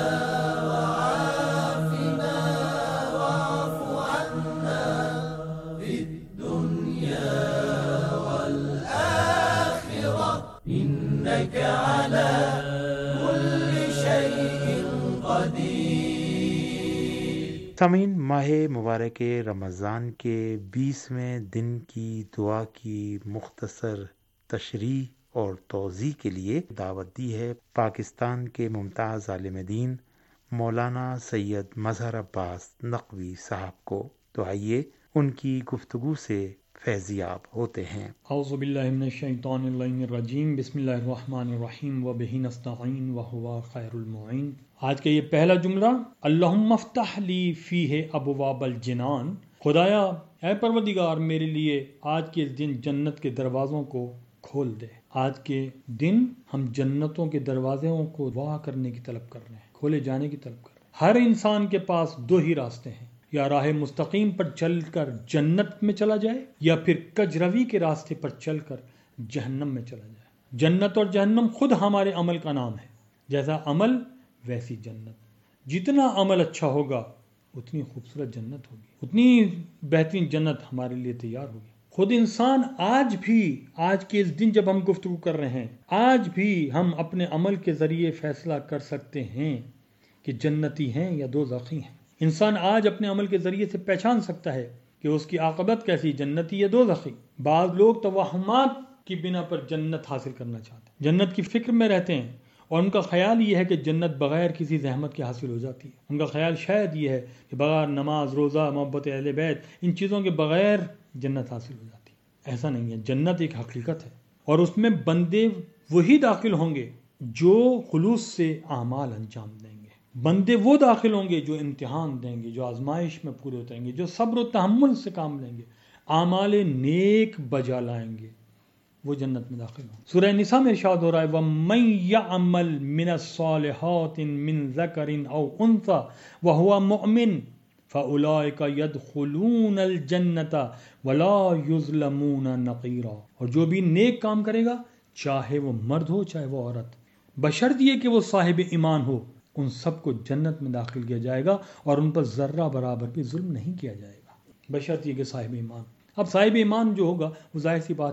وعافنا واعف عنا في الدنيا والآخرة إنك على كل شيء قدير. سامعین، ماہ مبارک رمضان کے 20ویں دن کی دعا کی مختصر تشریح اور توضیح کے لیے دعوت دی ہے پاکستان کے ممتاز عالم دین مولانا سید مظہر عباس نقوی صاحب کو. تو آئیے ان کی گفتگو سے فیضیاب ہوتے ہیں. اعوذ باللہ من الشیطان الرجیم. بسم اللہ الرحمن الرحیم وبہ نستعین وہو خیر المعین. آج کا یہ پہلا جملہ، اللہم افتح لی فیہ ابواب الجنان. خدایا، اے پروردگار، میرے لیے آج کے دن جنت کے دروازوں کو کھول دے. آج کے دن ہم جنتوں کے دروازوں کو وا کرنے کی طلب کر رہے ہیں، کھولے جانے کی طلب کر رہے ہیں. ہر انسان کے پاس دو ہی راستے ہیں، یا راہ مستقیم پر چل کر جنت میں چلا جائے، یا پھر کجروی کے راستے پر چل کر جہنم میں چلا جائے. جنت اور جہنم خود ہمارے عمل کا نام ہے. جیسا عمل ویسی جنت. جتنا عمل اچھا ہوگا اتنی خوبصورت جنت ہوگی، اتنی بہترین جنت ہمارے لیے تیار ہوگی. خود انسان آج کے اس دن جب ہم گفتگو کر رہے ہیں، آج بھی ہم اپنے عمل کے ذریعے فیصلہ کر سکتے ہیں کہ جنتی ہیں یا دوزخی ہیں. انسان آج اپنے عمل کے ذریعے سے پہچان سکتا ہے کہ اس کی عاقبت کیسی، جنتی یا دوزخی. بعض لوگ توہمات کی بنا پر جنت حاصل کرنا چاہتے ہیں، جنت کی فکر میں رہتے ہیں، اور ان کا خیال یہ ہے کہ جنت بغیر کسی زحمت کے حاصل ہو جاتی ہے. ان کا خیال شاید یہ ہے کہ بغیر نماز، روزہ، محبت اہل بیت، ان چیزوں کے بغیر جنت حاصل ہو جاتی ہے. ایسا نہیں ہے. جنت ایک حقیقت ہے، اور اس میں بندے وہی داخل ہوں گے جو خلوص سے اعمال انجام دیں گے. بندے وہ داخل ہوں گے جو امتحان دیں گے، جو آزمائش میں پورے اتریں گے، جو صبر و تحمل سے کام لیں گے، اعمال نیک بجا لائیں گے، وہ جنت میں داخل ہوں. سورہ نساء میں ارشاد ہو رہا ہے وَمَن يَعْمَلْ مِنَ الصَّالِحَاتِ مِن ذَكَرٍ أَوْ أُنثَىٰ وَهُوَ مُؤْمِنٌ فَأُولَٰئِكَ يَدْخُلُونَ الْجَنَّةَ وَلَا يُظْلَمُونَ نَقِيرًا. اور جو بھی نیک کام کرے گا، چاہے وہ مرد ہو چاہے وہ عورت، بشرط یہ کہ وہ صاحب ایمان ہو، ان سب کو جنت میں داخل کیا جائے گا اور ان پر ذرہ برابر بھی ظلم نہیں کیا جائے گا، بشرط یہ کہ صاحب ایمان. اب صاحب ایمان جو ہوگا وہ ظاہر سی بات ہے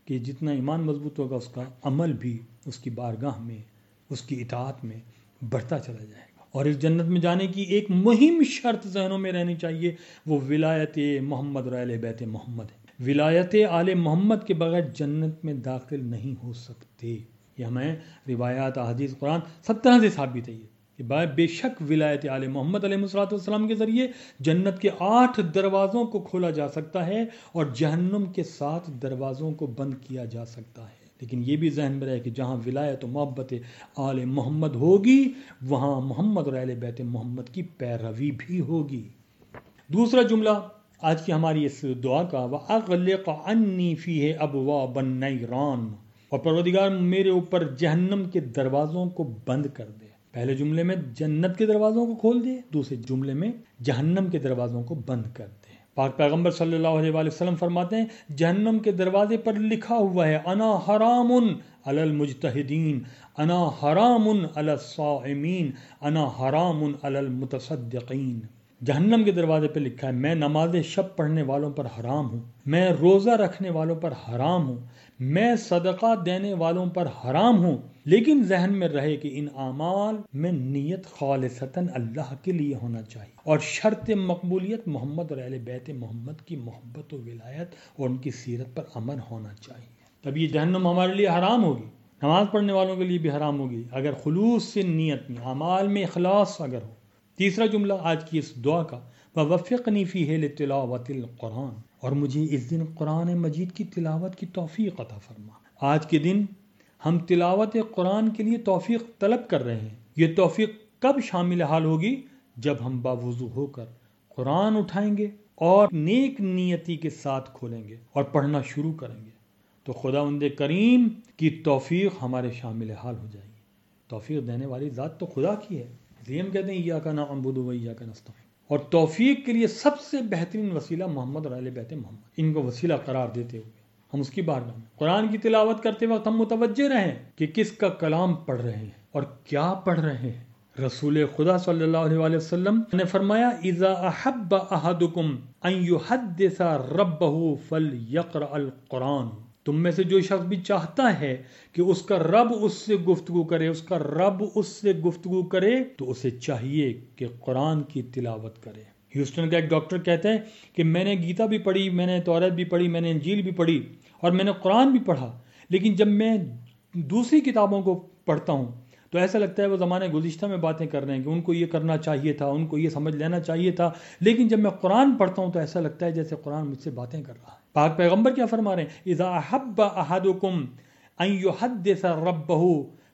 کہ جتنا ایمان مضبوط ہوگا اس کا عمل بھی اس کی بارگاہ میں، اس کی اطاعت میں بڑھتا چلا جائے گا۔ اور اس جنت میں جانے کی ایک مہم شرط ذہنوں میں رہنی چاہیے، وہ ولایت محمد اور اہل بیت محمد ہے۔ ولایت آل محمد کے بغیر جنت میں داخل نہیں ہو سکتے۔ یہ ہمیں روایات، احادیث، قرآن سب طرح سے ثابت ہے کہ بے شک ولایت آل محمد علیہ الصلوۃ کے ذریعے جنت کے 8 دروازوں کو کھولا جا سکتا ہے اور جہنم کے 7 دروازوں کو بند کیا جا سکتا ہے۔ لیکن یہ بھی ذہن میں رہے کہ جہاں ولایت و محبت آل محمد ہوگی وہاں محمد اور اہل بیت محمد کی پیروی بھی ہوگی۔ دوسرا جملہ آج کی ہماری اس دعا کا، وَأَغْلِقْ عَنِّي فِيهِ أَبْوَابَ النِّيرَانِ، اور پروردگار میرے اوپر جہنم کے دروازوں کو بند کر دے۔ پہلے جملے میں جنت کے دروازوں کو کھول دے، دوسرے جملے میں جہنم کے دروازوں کو بند کر دے۔ پاک پیغمبر صلی اللہ علیہ وآلہ وسلم فرماتے ہیں جہنم کے دروازے پر لکھا ہوا ہے انا حرام علی المجتہدین، انا حرام علی الصائمین، انا حرام علی المتصدقین۔ جہنم کے دروازے پہ لکھا ہے میں نماز شب پڑھنے والوں پر حرام ہوں، میں روزہ رکھنے والوں پر حرام ہوں، میں صدقہ دینے والوں پر حرام ہوں، لیکن ذہن میں رہے کہ ان اعمال میں نیت خالصتاً اللہ کے لیے ہونا چاہیے، اور شرط مقبولیت محمد اور اہل بیت محمد کی محبت و ولایت اور ان کی سیرت پر عمل ہونا چاہیے۔ تب یہ جہنم ہمارے لیے حرام ہوگی، نماز پڑھنے والوں کے لیے بھی حرام ہوگی اگر خلوص سے نیت میں، اعمال میں اخلاص اگر ہو۔ تیسرا جملہ آج کی اس دعا کا، وَوَفِّقْنِي فِيهِ لِتِلَاوَةِ الْقُرْآنِ، اور مجھے اس دن قرآن مجید کی تلاوت کی توفیق عطا فرما۔ آج کے دن ہم تلاوت قرآن کے لیے توفیق طلب کر رہے ہیں۔ یہ توفیق کب شامل حال ہوگی؟ جب ہم باوضو ہو کر قرآن اٹھائیں گے اور نیک نیتی کے ساتھ کھولیں گے اور پڑھنا شروع کریں گے، تو خداوند کریم کی توفیق ہمارے شامل حال ہو جائے گی۔ توفیق دینے والی ذات تو خدا کی ہے، اس لیے ہم کہتے ہیں ایاک نعبد و ایاک نستعین، اور توفیق کے لیے سب سے بہترین وسیلہ محمد اور اہل بیت محمد، ان کو وسیلہ قرار دیتے ہوئے ہم اس کی بارگاہ میں قرآن کی تلاوت کرتے وقت ہم متوجہ رہیں کہ کس کا کلام پڑھ رہے ہیں اور کیا پڑھ رہے ہیں۔ رسول خدا صلی اللہ علیہ وآلہ وسلم نے فرمایا اذا احب احدکم ان یحدث ربہ فلیقرأ القرآن، تم میں سے جو شخص بھی چاہتا ہے کہ اس کا رب اس سے گفتگو کرے، اس کا رب اس سے گفتگو کرے، تو اسے چاہیے کہ قرآن کی تلاوت کرے۔ ہیوسٹن کا ایک ڈاکٹر کہتے ہیں کہ میں نے گیتا بھی پڑھی، میں نے تورات بھی پڑھی، میں نے انجیل بھی پڑھی اور میں نے قرآن بھی پڑھا، لیکن جب میں دوسری کتابوں کو پڑھتا ہوں تو ایسا لگتا ہے وہ زمانے گزشتہ میں باتیں کر رہے ہیں کہ ان کو یہ کرنا چاہیے تھا، ان کو یہ سمجھ لینا چاہیے تھا، لیکن جب میں قرآن پڑھتا ہوں تو ایسا لگتا ہے جیسے قرآن مجھ سے باتیں کر رہا ہے۔ پاک پیغمبر کیا فرما رہے ہیں اذا احب احدکم ان یحدث ربہ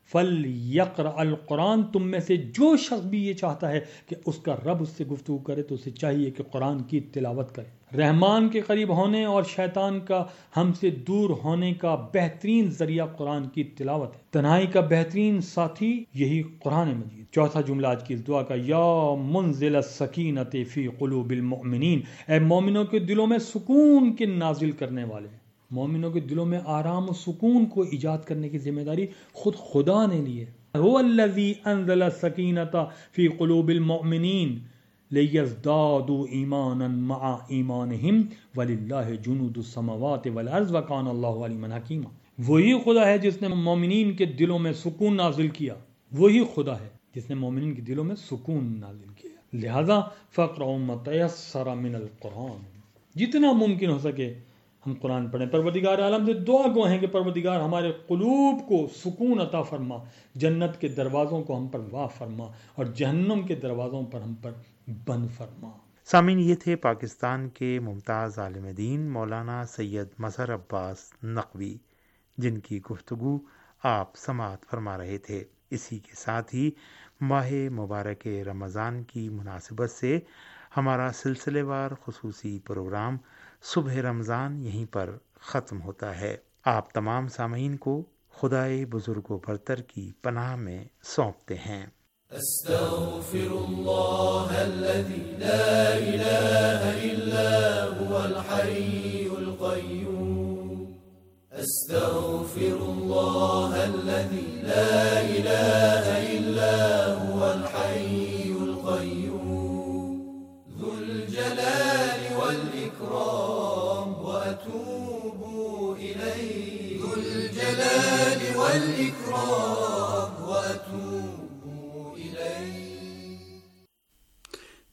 فلیقرأ القرآن، تم میں سے جو شخص بھی یہ چاہتا ہے کہ اس کا رب اس سے گفتگو کرے تو اسے چاہیے کہ قرآن کی تلاوت کرے۔ رحمان کے قریب ہونے اور شیطان کا ہم سے دور ہونے کا بہترین ذریعہ قرآن کی تلاوت ہے، تنہائی کا بہترین ساتھی یہی قرآن مجید۔ چوتھا جملہ آج کی اس دعا کا، یا منزل السکینۃ فی قلوب المؤمنین، اے مومنوں کے دلوں میں سکون کے نازل کرنے والے، مومنوں کے دلوں میں آرام و سکون کو ایجاد کرنے کی ذمہ داری خود خدا نے لی ہے۔ هو الذی انزل السکینۃ فی قلوب المؤمنین لیزدادوا ایمانا مع ایمانہم وللہ جنود السماوات والارض وکان اللہ علیما حکیما۔ وہی خدا ہے جس نے مومنین کے دلوں میں سکون نازل کیا، وہی خدا ہے جس نے مومنین کے دلوں میں سکون نازل کیا۔ لہذا فقرؤوا ما تیسر من القرآن، جتنا ممکن ہو سکے ہم قرآن پڑھیں۔ پروردگار عالم سے دعا گو ہیں کہ پروردگار ہمارے قلوب کو سکون عطا فرما، جنت کے دروازوں کو ہم پر واہ فرما اور جہنم کے دروازوں پر ہم پر بند فرما۔ سامعین، یہ تھے پاکستان کے ممتاز عالم دین مولانا سید مظہر عباس نقوی، جن کی گفتگو آپ سماعت فرما رہے تھے۔ اسی کے ساتھ ہی ماہ مبارک رمضان کی مناسبت سے ہمارا سلسلے وار خصوصی پروگرام صبح رمضان یہیں پر ختم ہوتا ہے۔ آپ تمام سامعین کو خدائے بزرگ و برتر کی پناہ میں سونپتے ہیں۔ استغفر اللہ الذی لا الہ الا هو الحی القیوم، استغفر اللہ الذی لا الہ الا هو الحی القیوم ذو الجلال والإکرام وأتوب إليه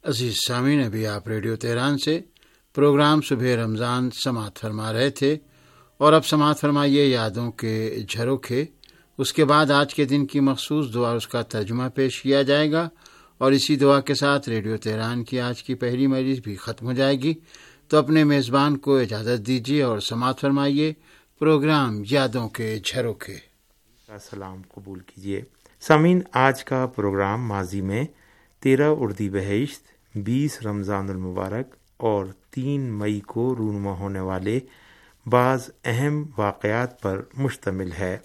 عزیز سامعین، ابھی آپ ریڈیو تہران سے پروگرام صبح رمضان سماعت فرما رہے تھے، اور اب سماعت فرمائیے یادوں کے جھروکے۔ اس کے بعد آج کے دن کی مخصوص دعا، اس کا ترجمہ پیش کیا جائے گا، اور اسی دعا کے ساتھ ریڈیو تہران کی آج کی پہلی مجلس بھی ختم ہو جائے گی۔ تو اپنے میزبان کو اجازت دیجیے اور سماعت فرمائیے پروگرام یادوں کے جھروکے کا سلام قبول کیجیے۔ سامعین، آج کا پروگرام ماضی میں 13 اردیبہشت، 20 رمضان المبارک اور 3 مئی کو رونما ہونے والے بعض اہم واقعات پر مشتمل ہے۔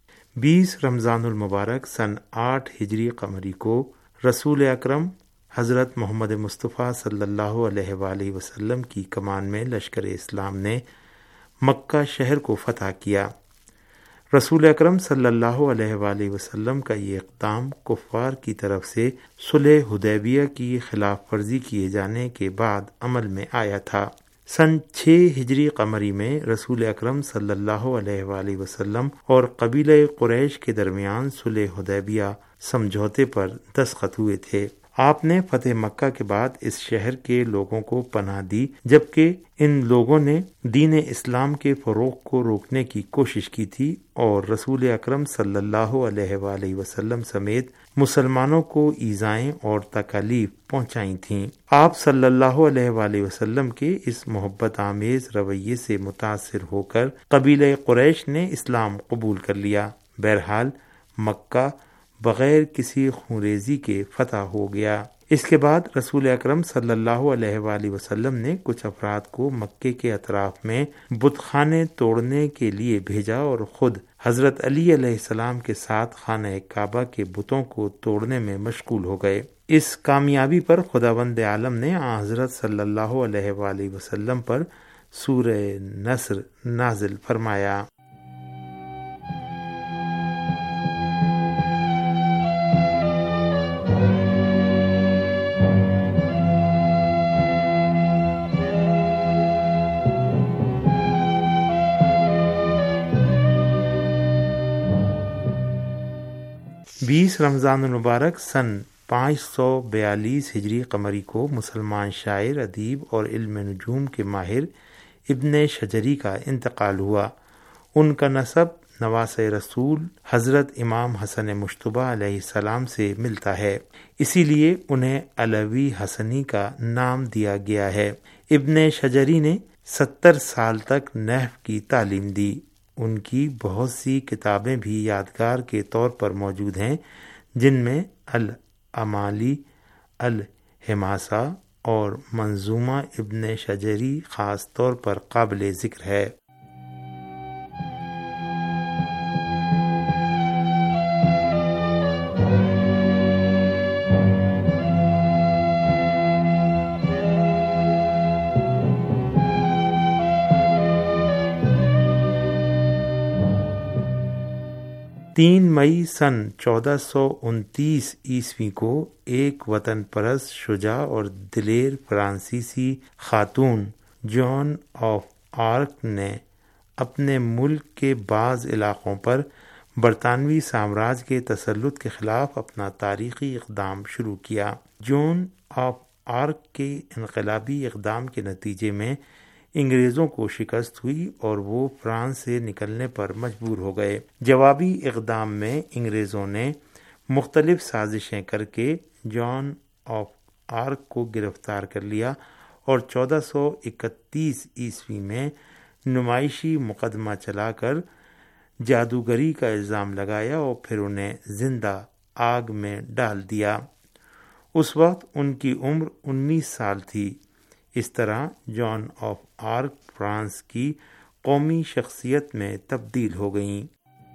20 رمضان المبارک سن 8 ہجری قمری کو رسول اکرم حضرت محمد مصطفیٰ صلی اللہ علیہ وآلہ وسلم کی کمان میں لشکر اسلام نے مکہ شہر کو فتح کیا۔ رسول اکرم صلی اللہ علیہ وآلہ وسلم کا یہ اقدام کفار کی طرف سے صلح حدیبیہ کی خلاف ورزی کیے جانے کے بعد عمل میں آیا تھا۔ سن 6 ہجری قمری میں رسول اکرم صلی اللہ علیہ وآلہ وسلم اور قبیلہ قریش کے درمیان صلح حدیبیہ سمجھوتے پر دستخط ہوئے تھے۔ آپ نے فتح مکہ کے بعد اس شہر کے لوگوں کو پناہ دی، جبکہ ان لوگوں نے دین اسلام کے فروغ کو روکنے کی کوشش کی تھی اور رسول اکرم صلی اللہ علیہ وآلہ وسلم سمیت مسلمانوں کو ایذائیں اور تکالیف پہنچائی تھیں۔ آپ صلی اللہ علیہ وآلہ وسلم کے اس محبت آمیز رویے سے متاثر ہو کر قبیلہ قریش نے اسلام قبول کر لیا۔ بہرحال مکہ بغیر کسی خونریزی کے فتح ہو گیا۔ اس کے بعد رسول اکرم صلی اللہ علیہ وآلہ وسلم نے کچھ افراد کو مکے کے اطراف میں بت خانے توڑنے کے لیے بھیجا اور خود حضرت علی علیہ السلام کے ساتھ خانہ کعبہ کے بتوں کو توڑنے میں مشغول ہو گئے۔ اس کامیابی پر خداوند عالم نے حضرت صلی اللہ علیہ وآلہ وسلم پر سورہ نصر نازل فرمایا۔ رمضان المبارک سن 542 ہجری قمری کو مسلمان شاعر، ادیب اور علم نجوم کے ماہر ابن شجری کا انتقال ہوا۔ ان کا نسب نواسۂ رسول حضرت امام حسن مجتبی علیہ السلام سے ملتا ہے، اسی لیے انہیں علوی حسنی کا نام دیا گیا ہے۔ ابن شجری نے 70 سال تک نحو کی تعلیم دی۔ ان کی بہت سی کتابیں بھی یادگار کے طور پر موجود ہیں، جن میں الامالی، الحماسہ اور منظومہ ابن شجری خاص طور پر قابل ذکر ہے۔ تین مئی سن 1429 عیسوی کو ایک وطن پرست، شجاع اور دلیر فرانسیسی خاتون جان آف آرک نے اپنے ملک کے بعض علاقوں پر برطانوی سامراج کے تسلط کے خلاف اپنا تاریخی اقدام شروع کیا۔ جان آف آرک کے انقلابی اقدام کے نتیجے میں انگریزوں کو شکست ہوئی اور وہ فرانس سے نکلنے پر مجبور ہو گئے۔ جوابی اقدام میں انگریزوں نے مختلف سازشیں کر کے جان آف آرک کو گرفتار کر لیا اور 1431 عیسوی میں نمائشی مقدمہ چلا کر جادوگری کا الزام لگایا اور پھر انہیں زندہ آگ میں ڈال دیا۔ اس وقت ان کی عمر 19 سال تھی۔ اس طرح جان آف آرک فرانس کی قومی شخصیت میں تبدیل ہو گئیں۔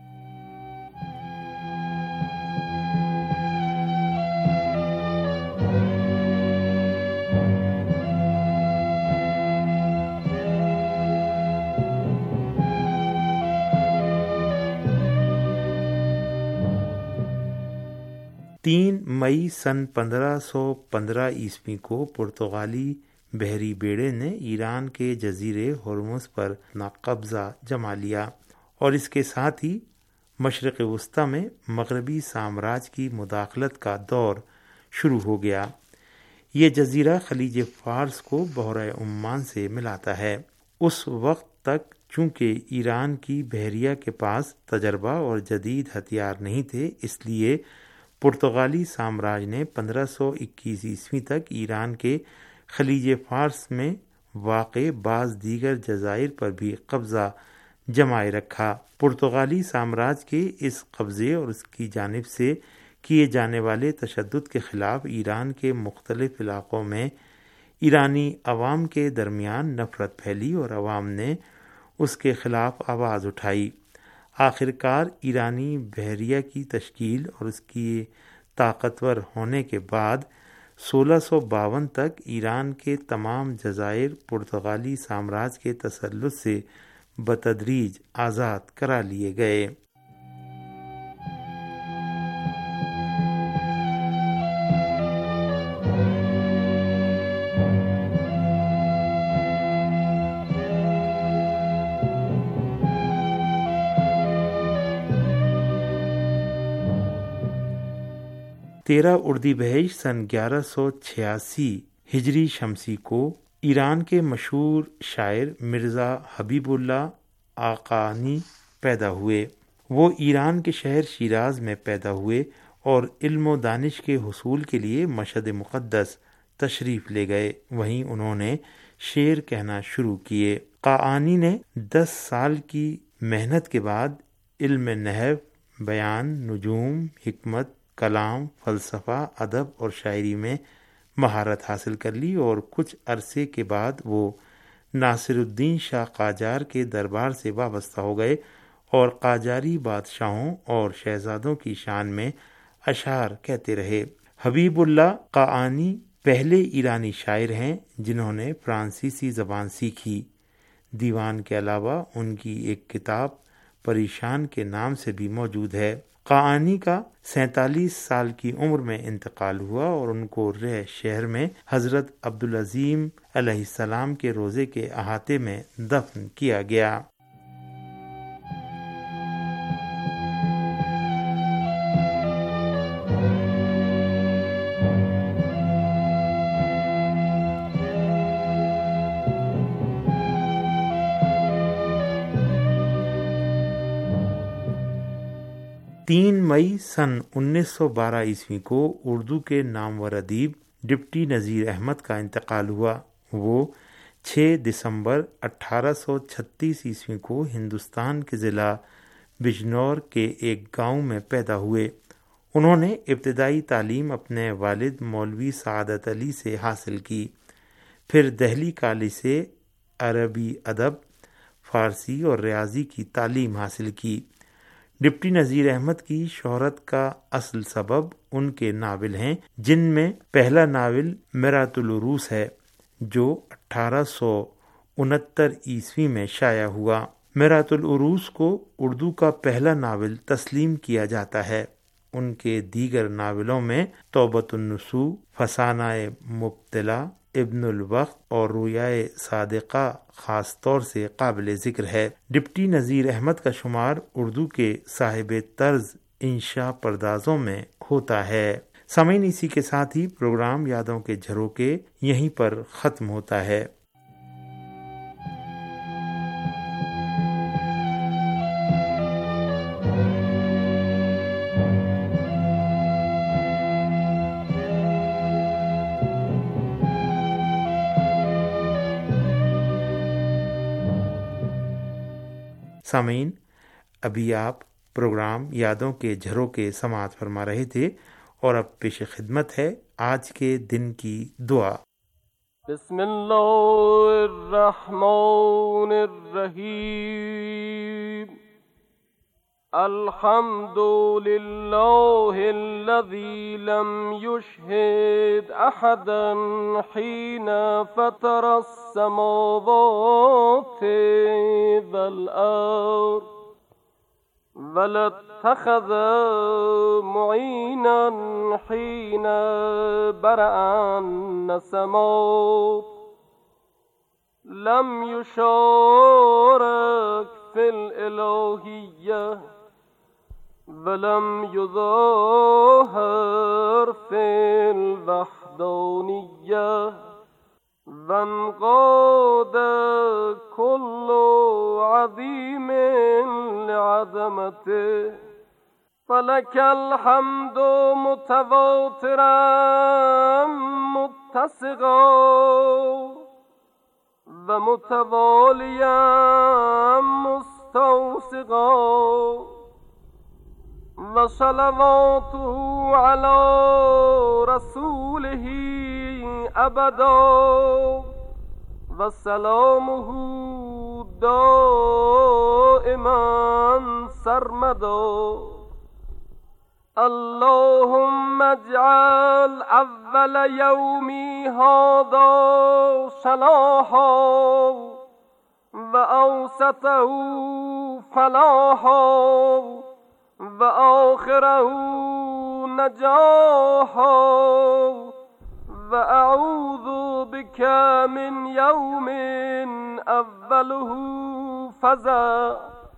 تین مئی سن 1515 عیسوی کو پرتگالی بحری بیڑے نے ایران کے جزیرے ہرمز پر اپنا قبضہ جما لیا اور اس کے ساتھ ہی مشرق وسطی میں مغربی سامراج کی مداخلت کا دور شروع ہو گیا۔ یہ جزیرہ خلیج فارس کو بحیرہ عمان سے ملاتا ہے۔ اس وقت تک چونکہ ایران کی بحریہ کے پاس تجربہ اور جدید ہتھیار نہیں تھے، اس لیے پرتگالی سامراج نے 1521 عیسوی تک ایران کے خلیج فارس میں واقع بعض دیگر جزائر پر بھی قبضہ جمائے رکھا۔ پرتگالی سامراج کے اس قبضے اور اس کی جانب سے کیے جانے والے تشدد کے خلاف ایران کے مختلف علاقوں میں ایرانی عوام کے درمیان نفرت پھیلی اور عوام نے اس کے خلاف آواز اٹھائی۔ آخرکار ایرانی بحریہ کی تشکیل اور اس کی طاقتور ہونے کے بعد 1652 تک ایران کے تمام جزائر پرتگالی سامراج کے تسلط سے بتدریج آزاد کرا لیے گئے۔ تیرہ اردیبہشت سن 1186 ہجری شمسی کو ایران کے مشہور شاعر مرزا حبیب اللہ آقانی پیدا ہوئے۔ وہ ایران کے شہر شیراز میں پیدا ہوئے اور علم و دانش کے حصول کے لیے مشہد مقدس تشریف لے گئے۔ وہیں انہوں نے شعر کہنا شروع کیے۔ قاآنی نے 10 سال کی محنت کے بعد علم نحو، بیان، نجوم، حکمت، کلام، فلسفہ، ادب اور شاعری میں مہارت حاصل کر لی اور کچھ عرصے کے بعد وہ ناصر الدین شاہ قاجار کے دربار سے وابستہ ہو گئے اور قاجاری بادشاہوں اور شہزادوں کی شان میں اشعار کہتے رہے۔ حبیب اللہ قاآنی پہلے ایرانی شاعر ہیں جنہوں نے فرانسیسی زبان سیکھی۔ دیوان کے علاوہ ان کی ایک کتاب پریشان کے نام سے بھی موجود ہے۔ قاآنی کا 47 سال کی عمر میں انتقال ہوا اور ان کو رہ شہر میں حضرت عبدالعظیم علیہ السلام کے روضے کے احاطے میں دفن کیا گیا۔ تین مئی سن 1912 عیسوی کو اردو کے نامور ادیب ڈپٹی نذیر احمد کا انتقال ہوا۔ وہ 6 دسمبر 1836 عیسوی کو ہندوستان کے ضلع بجنور کے ایک گاؤں میں پیدا ہوئے۔ انہوں نے ابتدائی تعلیم اپنے والد مولوی سعادت علی سے حاصل کی، پھر دہلی کالج سے عربی ادب، فارسی اور ریاضی کی تعلیم حاصل کی۔ ڈپٹی نذیر احمد کی شہرت کا اصل سبب ان کے ناول ہیں، جن میں پہلا ناول میرات العروس ہے جو 1869 عیسوی میں شائع ہوا۔ میرات العروس کو اردو کا پہلا ناول تسلیم کیا جاتا ہے۔ ان کے دیگر ناولوں میں توبۃ النصوح، فسانہ مبتلا، ابن الوقت اور رویائے صادقہ خاص طور سے قابل ذکر ہے۔ ڈپٹی نذیر احمد کا شمار اردو کے صاحب طرز انشاء پردازوں میں ہوتا ہے۔ سامعین، اسی کے ساتھ ہی پروگرام یادوں کے جھروکے یہیں پر ختم ہوتا ہے۔ سامعین، ابھی آپ پروگرام یادوں کے جھروکے سماعت فرما رہے تھے اور اب پیش خدمت ہے آج کے دن کی دعا۔ بسم اللہ الرحمن الرحیم، الحمد للہ الذی لم یشہد احدا حین فطر السماوات والارض ولا اتخذ معینا حین برأ السماوات، لم یشارک فی الالوہیہ ولم يظاهر في الوحدانية وانقاد كل عظيم لعظمته فلك الحمد متواترا متسقا ومتواليا مستوسقا وصلواته على رسوله أبدا وسلامه دائما سرمدا اللهم اجعل أول يومي هذا صلاحا وأوسطه فلاحا وآخره نجاحا وأعوذ بك من يوم أوله فزع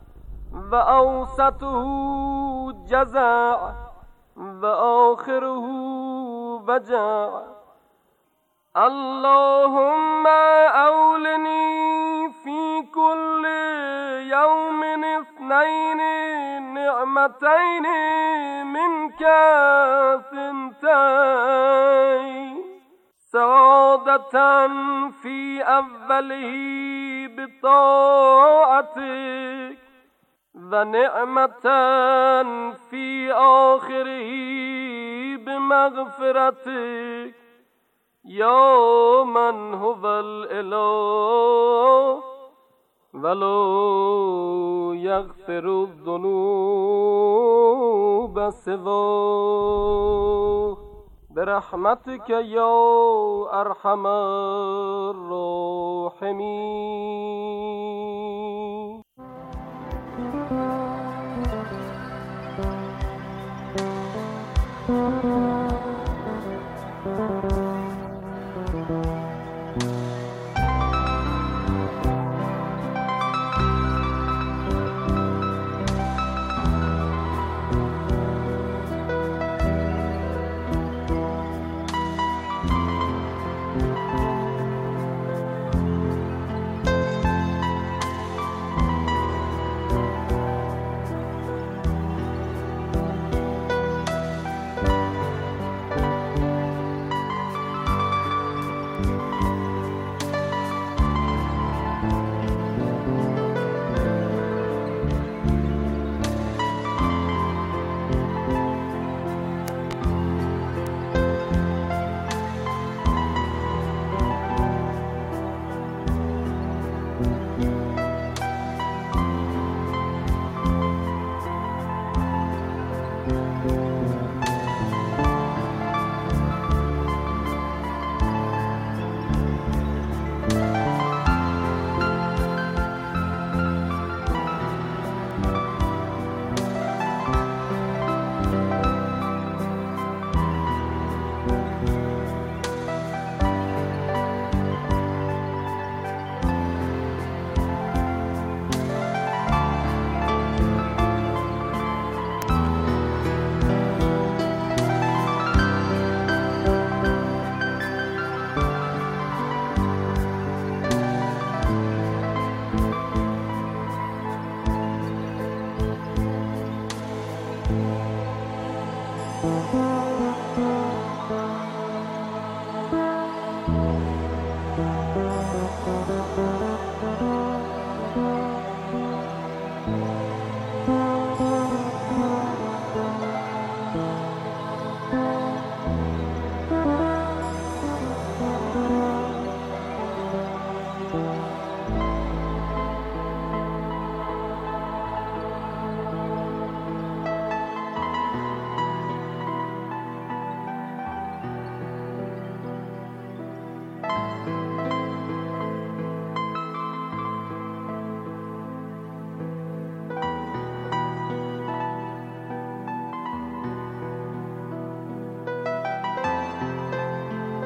وأوسطه جزع وآخره وجع اللهم أولني في كل يوم اثنين نعمتين منك ثنتين سعادة في أوله بطاعتك ونعمة في آخره بمغفرتك يا من هو الإله ولا يغفر الذنوب سواه برحمتك يا أرحم الراحمين.